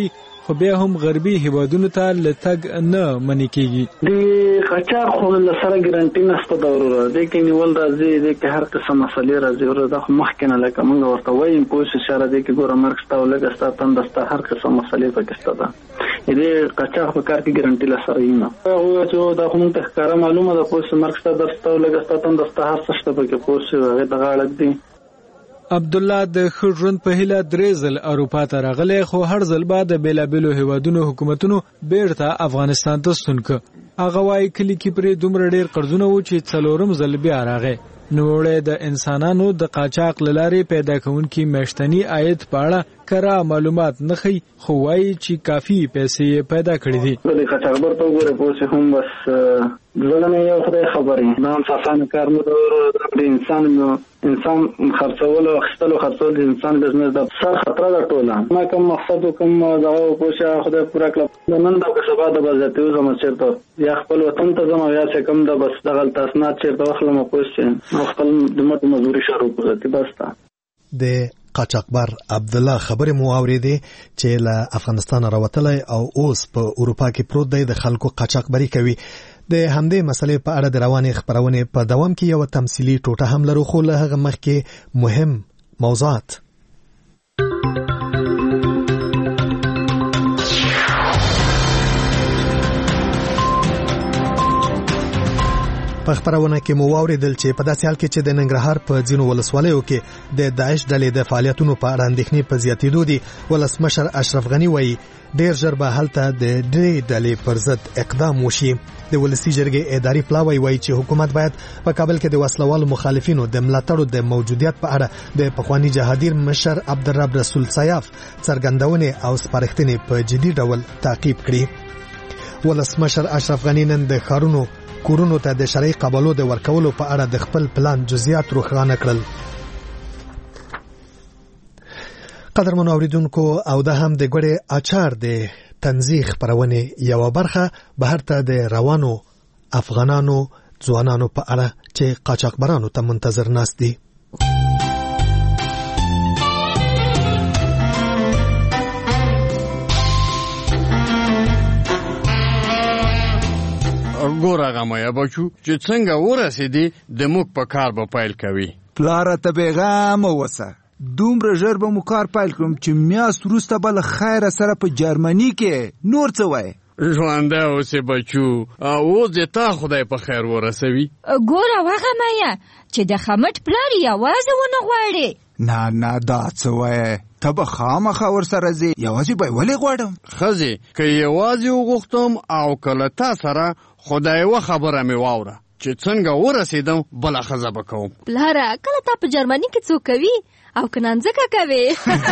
خو بیا هم غربي هیوادونو ته لتګ نه منې کیږي. د قاچاق خو له سره ګارانټي نشته دا ورو د کې نیول راځي د کې هر قسم مسلې راځي ورو دا مخکې نه لکه موږ ورته وایم پوه اشاره دی کې ګوره مرګ ستا ولګه ستا تندستا هر قسم مسلې پکې ستا ده دې قاچاق په کار کې ګارانټي له سره نه هغه چې دا کوم ته ښکارا معلومه ده پوه مرګ ستا درستا ولګه ستا تندستا هر څه شته پکې پوه هغه د غاړه دی. عبد الله د خړرن په هله درې ځل اروپا ته راغلی خو هر ځل بعد د بیلابلو هیوادونو حکومتونو بیرته افغانستان ته ستون ک. هغه وايي کلی کې پرې دومره ډیر قرضونه و چې څلورم ځل بیا راغی. نوړې د انسانانو د قاچاق لارې پیدا کونکي میشتنی عاید په اړه کرا معلومات نه خي خو وايي چې کافي پیسې پیدا کړې دي. د قاچاق برته وګوره پوه هم بس ځلنه یو خدای خبرې دا اساسا کار نه د انسان خرڅول او خرڅول د انسان بزنس د سر خطر د ټوله ما کوم مقصد کوم دا پوه خدای پورا کړ نن دا سبا د بازاتیو زموږ چیرته یا خپل وطن ته زموږ یا څه کم د بس د غلط اسناد چیرته وخلم پوه خپل د مت مزوري شروع کړه بس تا د قاچاقبر عبد الله خبرې مو اوریدې چې له افغانستان راوتلی او اوس په اروپا کې پروت دی د خلکو قاچاقبري کوي. د همدې مسلې په اړه د روانې خبرونې په دوام کې یو تمثيلي ټوټه هم لرو خو له هغه مخکې مهم موضوعات. په خبرونه کې مو واوریدل چې په داسې حال کې چې د ننګرهار په ځینو ولسوالیو کې د داعش ډلې د فعالیتونو په اړه اندېښنې په زیاتېدو دي. ولسمشر اشرف غنی وایي ډېر ژر به هلته د دې ډلې پر ضد اقدام وشي. د ولسي جرګې اداري پلاوی وایي چې حکومت باید په کابل کې د وسلوالو مخالفینو د ملاتړو د موجودیت په اړه د پخوانی جهادیر مشر عبدالرب رسول سیاف څرګندونې او سپارښتنې په جدي ډول تعقیب کړي. ولسمشر اشرف غنی نن د ښارونو کورونو ته د شرعي قبالو د ورکولو په اړه د خپل پلان جزئیات روښانه کړل. قدرمنو اوریدونکو او د هم د ګوړې اچار د تنزیح خبرونه یو برخه بهر ته د روانو افغانانو ځوانانو په اړه چې قاچاقبرانو ته منتظر ناست دي. ګوره غمیا بچو چې څنګه ورسېدي د موږ په کار به پیل کوي. پلاره ته پیغام وسه دومره ژر به مو کار پیل کړم چې میاشت وروسته به له خیره سره په جرمني کې نور څه وایې. ژوندی اوسې بچو اوس دې تا خدای په خیر ورسوي. ګوره وغمیا چې د خمټ پلار یوازې ونه غواړي. نه دا څه وایې ته به خامخا ورسره ځې یوازې به یې ولې غواړم. ښځې که یوازې وغوښتم او که له تا سره خدای یوه خبره مې واوره چې څنګه ورسېدم بله ښځه به کوم. پلاره کله تا په جرمني کې څوک کوي او که نانځکه کوي.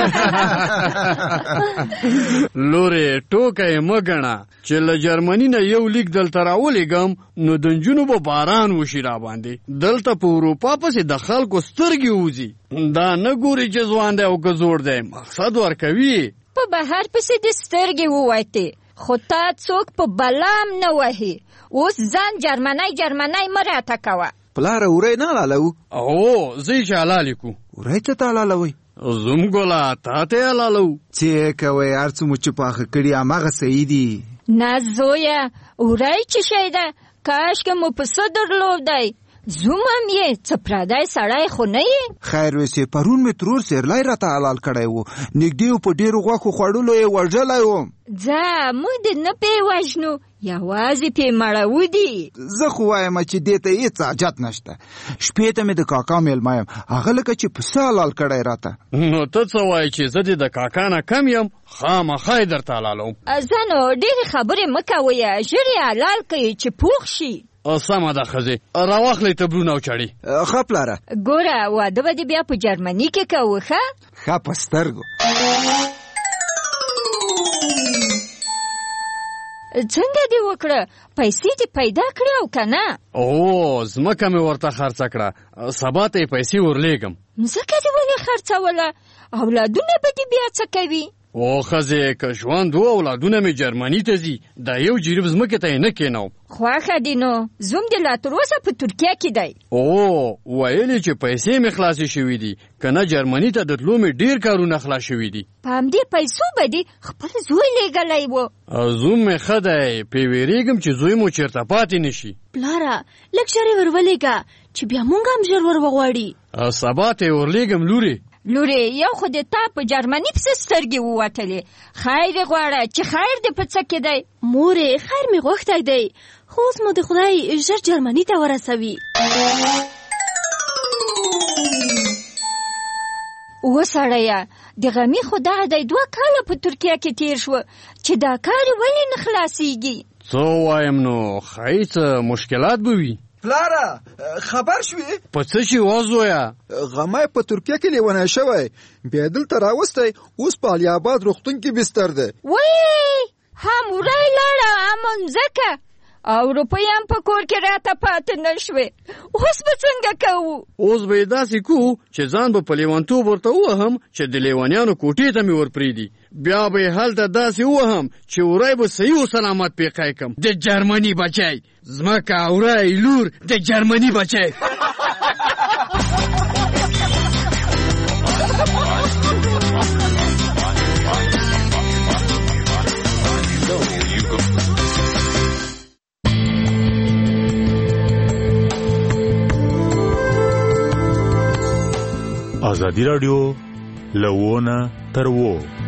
لورې ټوکه یې مه ګڼه چې له جرمني نه یو لیک دلته راولېږم نو د نجونو به باران وشي راباندې. دلته په اروپا پسې د خلکو سترګې وځي دا نه ګوري چې ځوان دی او که زوړ دی مقصد ورکوي. په بهر پسې د سترګې ووتې خو تا څوک په بلام نه وهي. اوس ځان جرمنی مه راته کوه. پلاره وری نه حلالوو؟ هو زه چې حلالې کو. وری څه ته حلالوئ؟ زوم ګله تا ته حلالو. څه کوئ هر څه مو چې پاخه کړي هماغه صحیح دي. نه زویه وری څه شی ده کاشکې مو پسه درلودی. زوم هم یې څه پردی سړی خو نه یې. خیر ویسې پرون مې ترور سیرلی راته حلال کړی و نږدې په ډېرو غوښو خوړلو یې وژلی وم. ځه موږ دې نه پې وژنو یوازې پې مړوو دي. زه خو وایم چې دې ته هېڅ حاجت نشته. شپې ته مې د کاکا میلمه یم هغه لکه چې پسه حلال کړی راته. نو ته څه وایې چې زه دې د کاکا نه کم یم خامخا یې درته حلالوم. زه نو ډېرې خبرې مه کوئ ژر یې حلال کړئ چې پوخ شي. سمه ده ښځې راواخلئ تبرونه او چړې. ښه پلاره ګوره واده به دې بیا په جرمني کې کوو. ښه په سترګو. څنګه دې وکړه پیسې دې پیدا کړې او که نه؟ او ځمکه مې ورته خرڅه کړه سبا ته یې پیسې ورلیږم. مځکه دې ولې خرڅوله اولادونه به دې بیا څه کوي؟ او خزه که ژوند و اولادونه مې جرمني ته ځي دا یو جریب ځمکې ته یې نه کېنوم. خوښه دي نو زوم دې لا تر اوسه په ترکیه کې دی. او ویلې چې پیسې مې خلاصې شوي دي که نه جرمني ته د تلو مې ډېر کارونه خلاص شوي دي. په همدې پیسو به دې خپل زوی لیږلی و. زوم مې ښه دی پې وېرېږم چې زوی مو چېرته پاتې نه شي. پلاره لږ ژر یې ورولېږه چې بیا مونږ هم ژر ور وغواړي. سبا ته یې ورلېږم لورې یو خو دې تا په جرمني پسې سترګې ووتلې. خیر یې غواړه چې خیر دې په څه کې دی. مورې خیر مې غوښتی دی خو اوس مو د خدای ژر جرمني ته ورسوي. وسړیه د غمي خو دغه دی 2 کاله په ترکیه کې تیر شو چې دا کار ولې نه خلاصېږي. څه وایم نو ښایي څه مشکلات به وي. پلاره خبر شوې په څه شي وازویا؟ غمی په ترکیه کې لیونی شوی بیا دلته راوستی اوس په علي آباد روغتون کې بستر دی. وی هم وری لاړه هم مځکه او روپۍ هم په کور کې راته پاتې نه شوې. اوس به څنګه کوو؟ اوس به یې داسې کوو چې ځان به په لیونتوب ورته ووهم چې د لیونیانو کوټې ته مې ورپرېږدي. بیا به یې هلته داسې ووهم چې وری به صحیح و سلامت پیقی کم. د جرمني بچی ځمکه وری لور د جرمني بچی. ازادي راډیو لوونه تر وو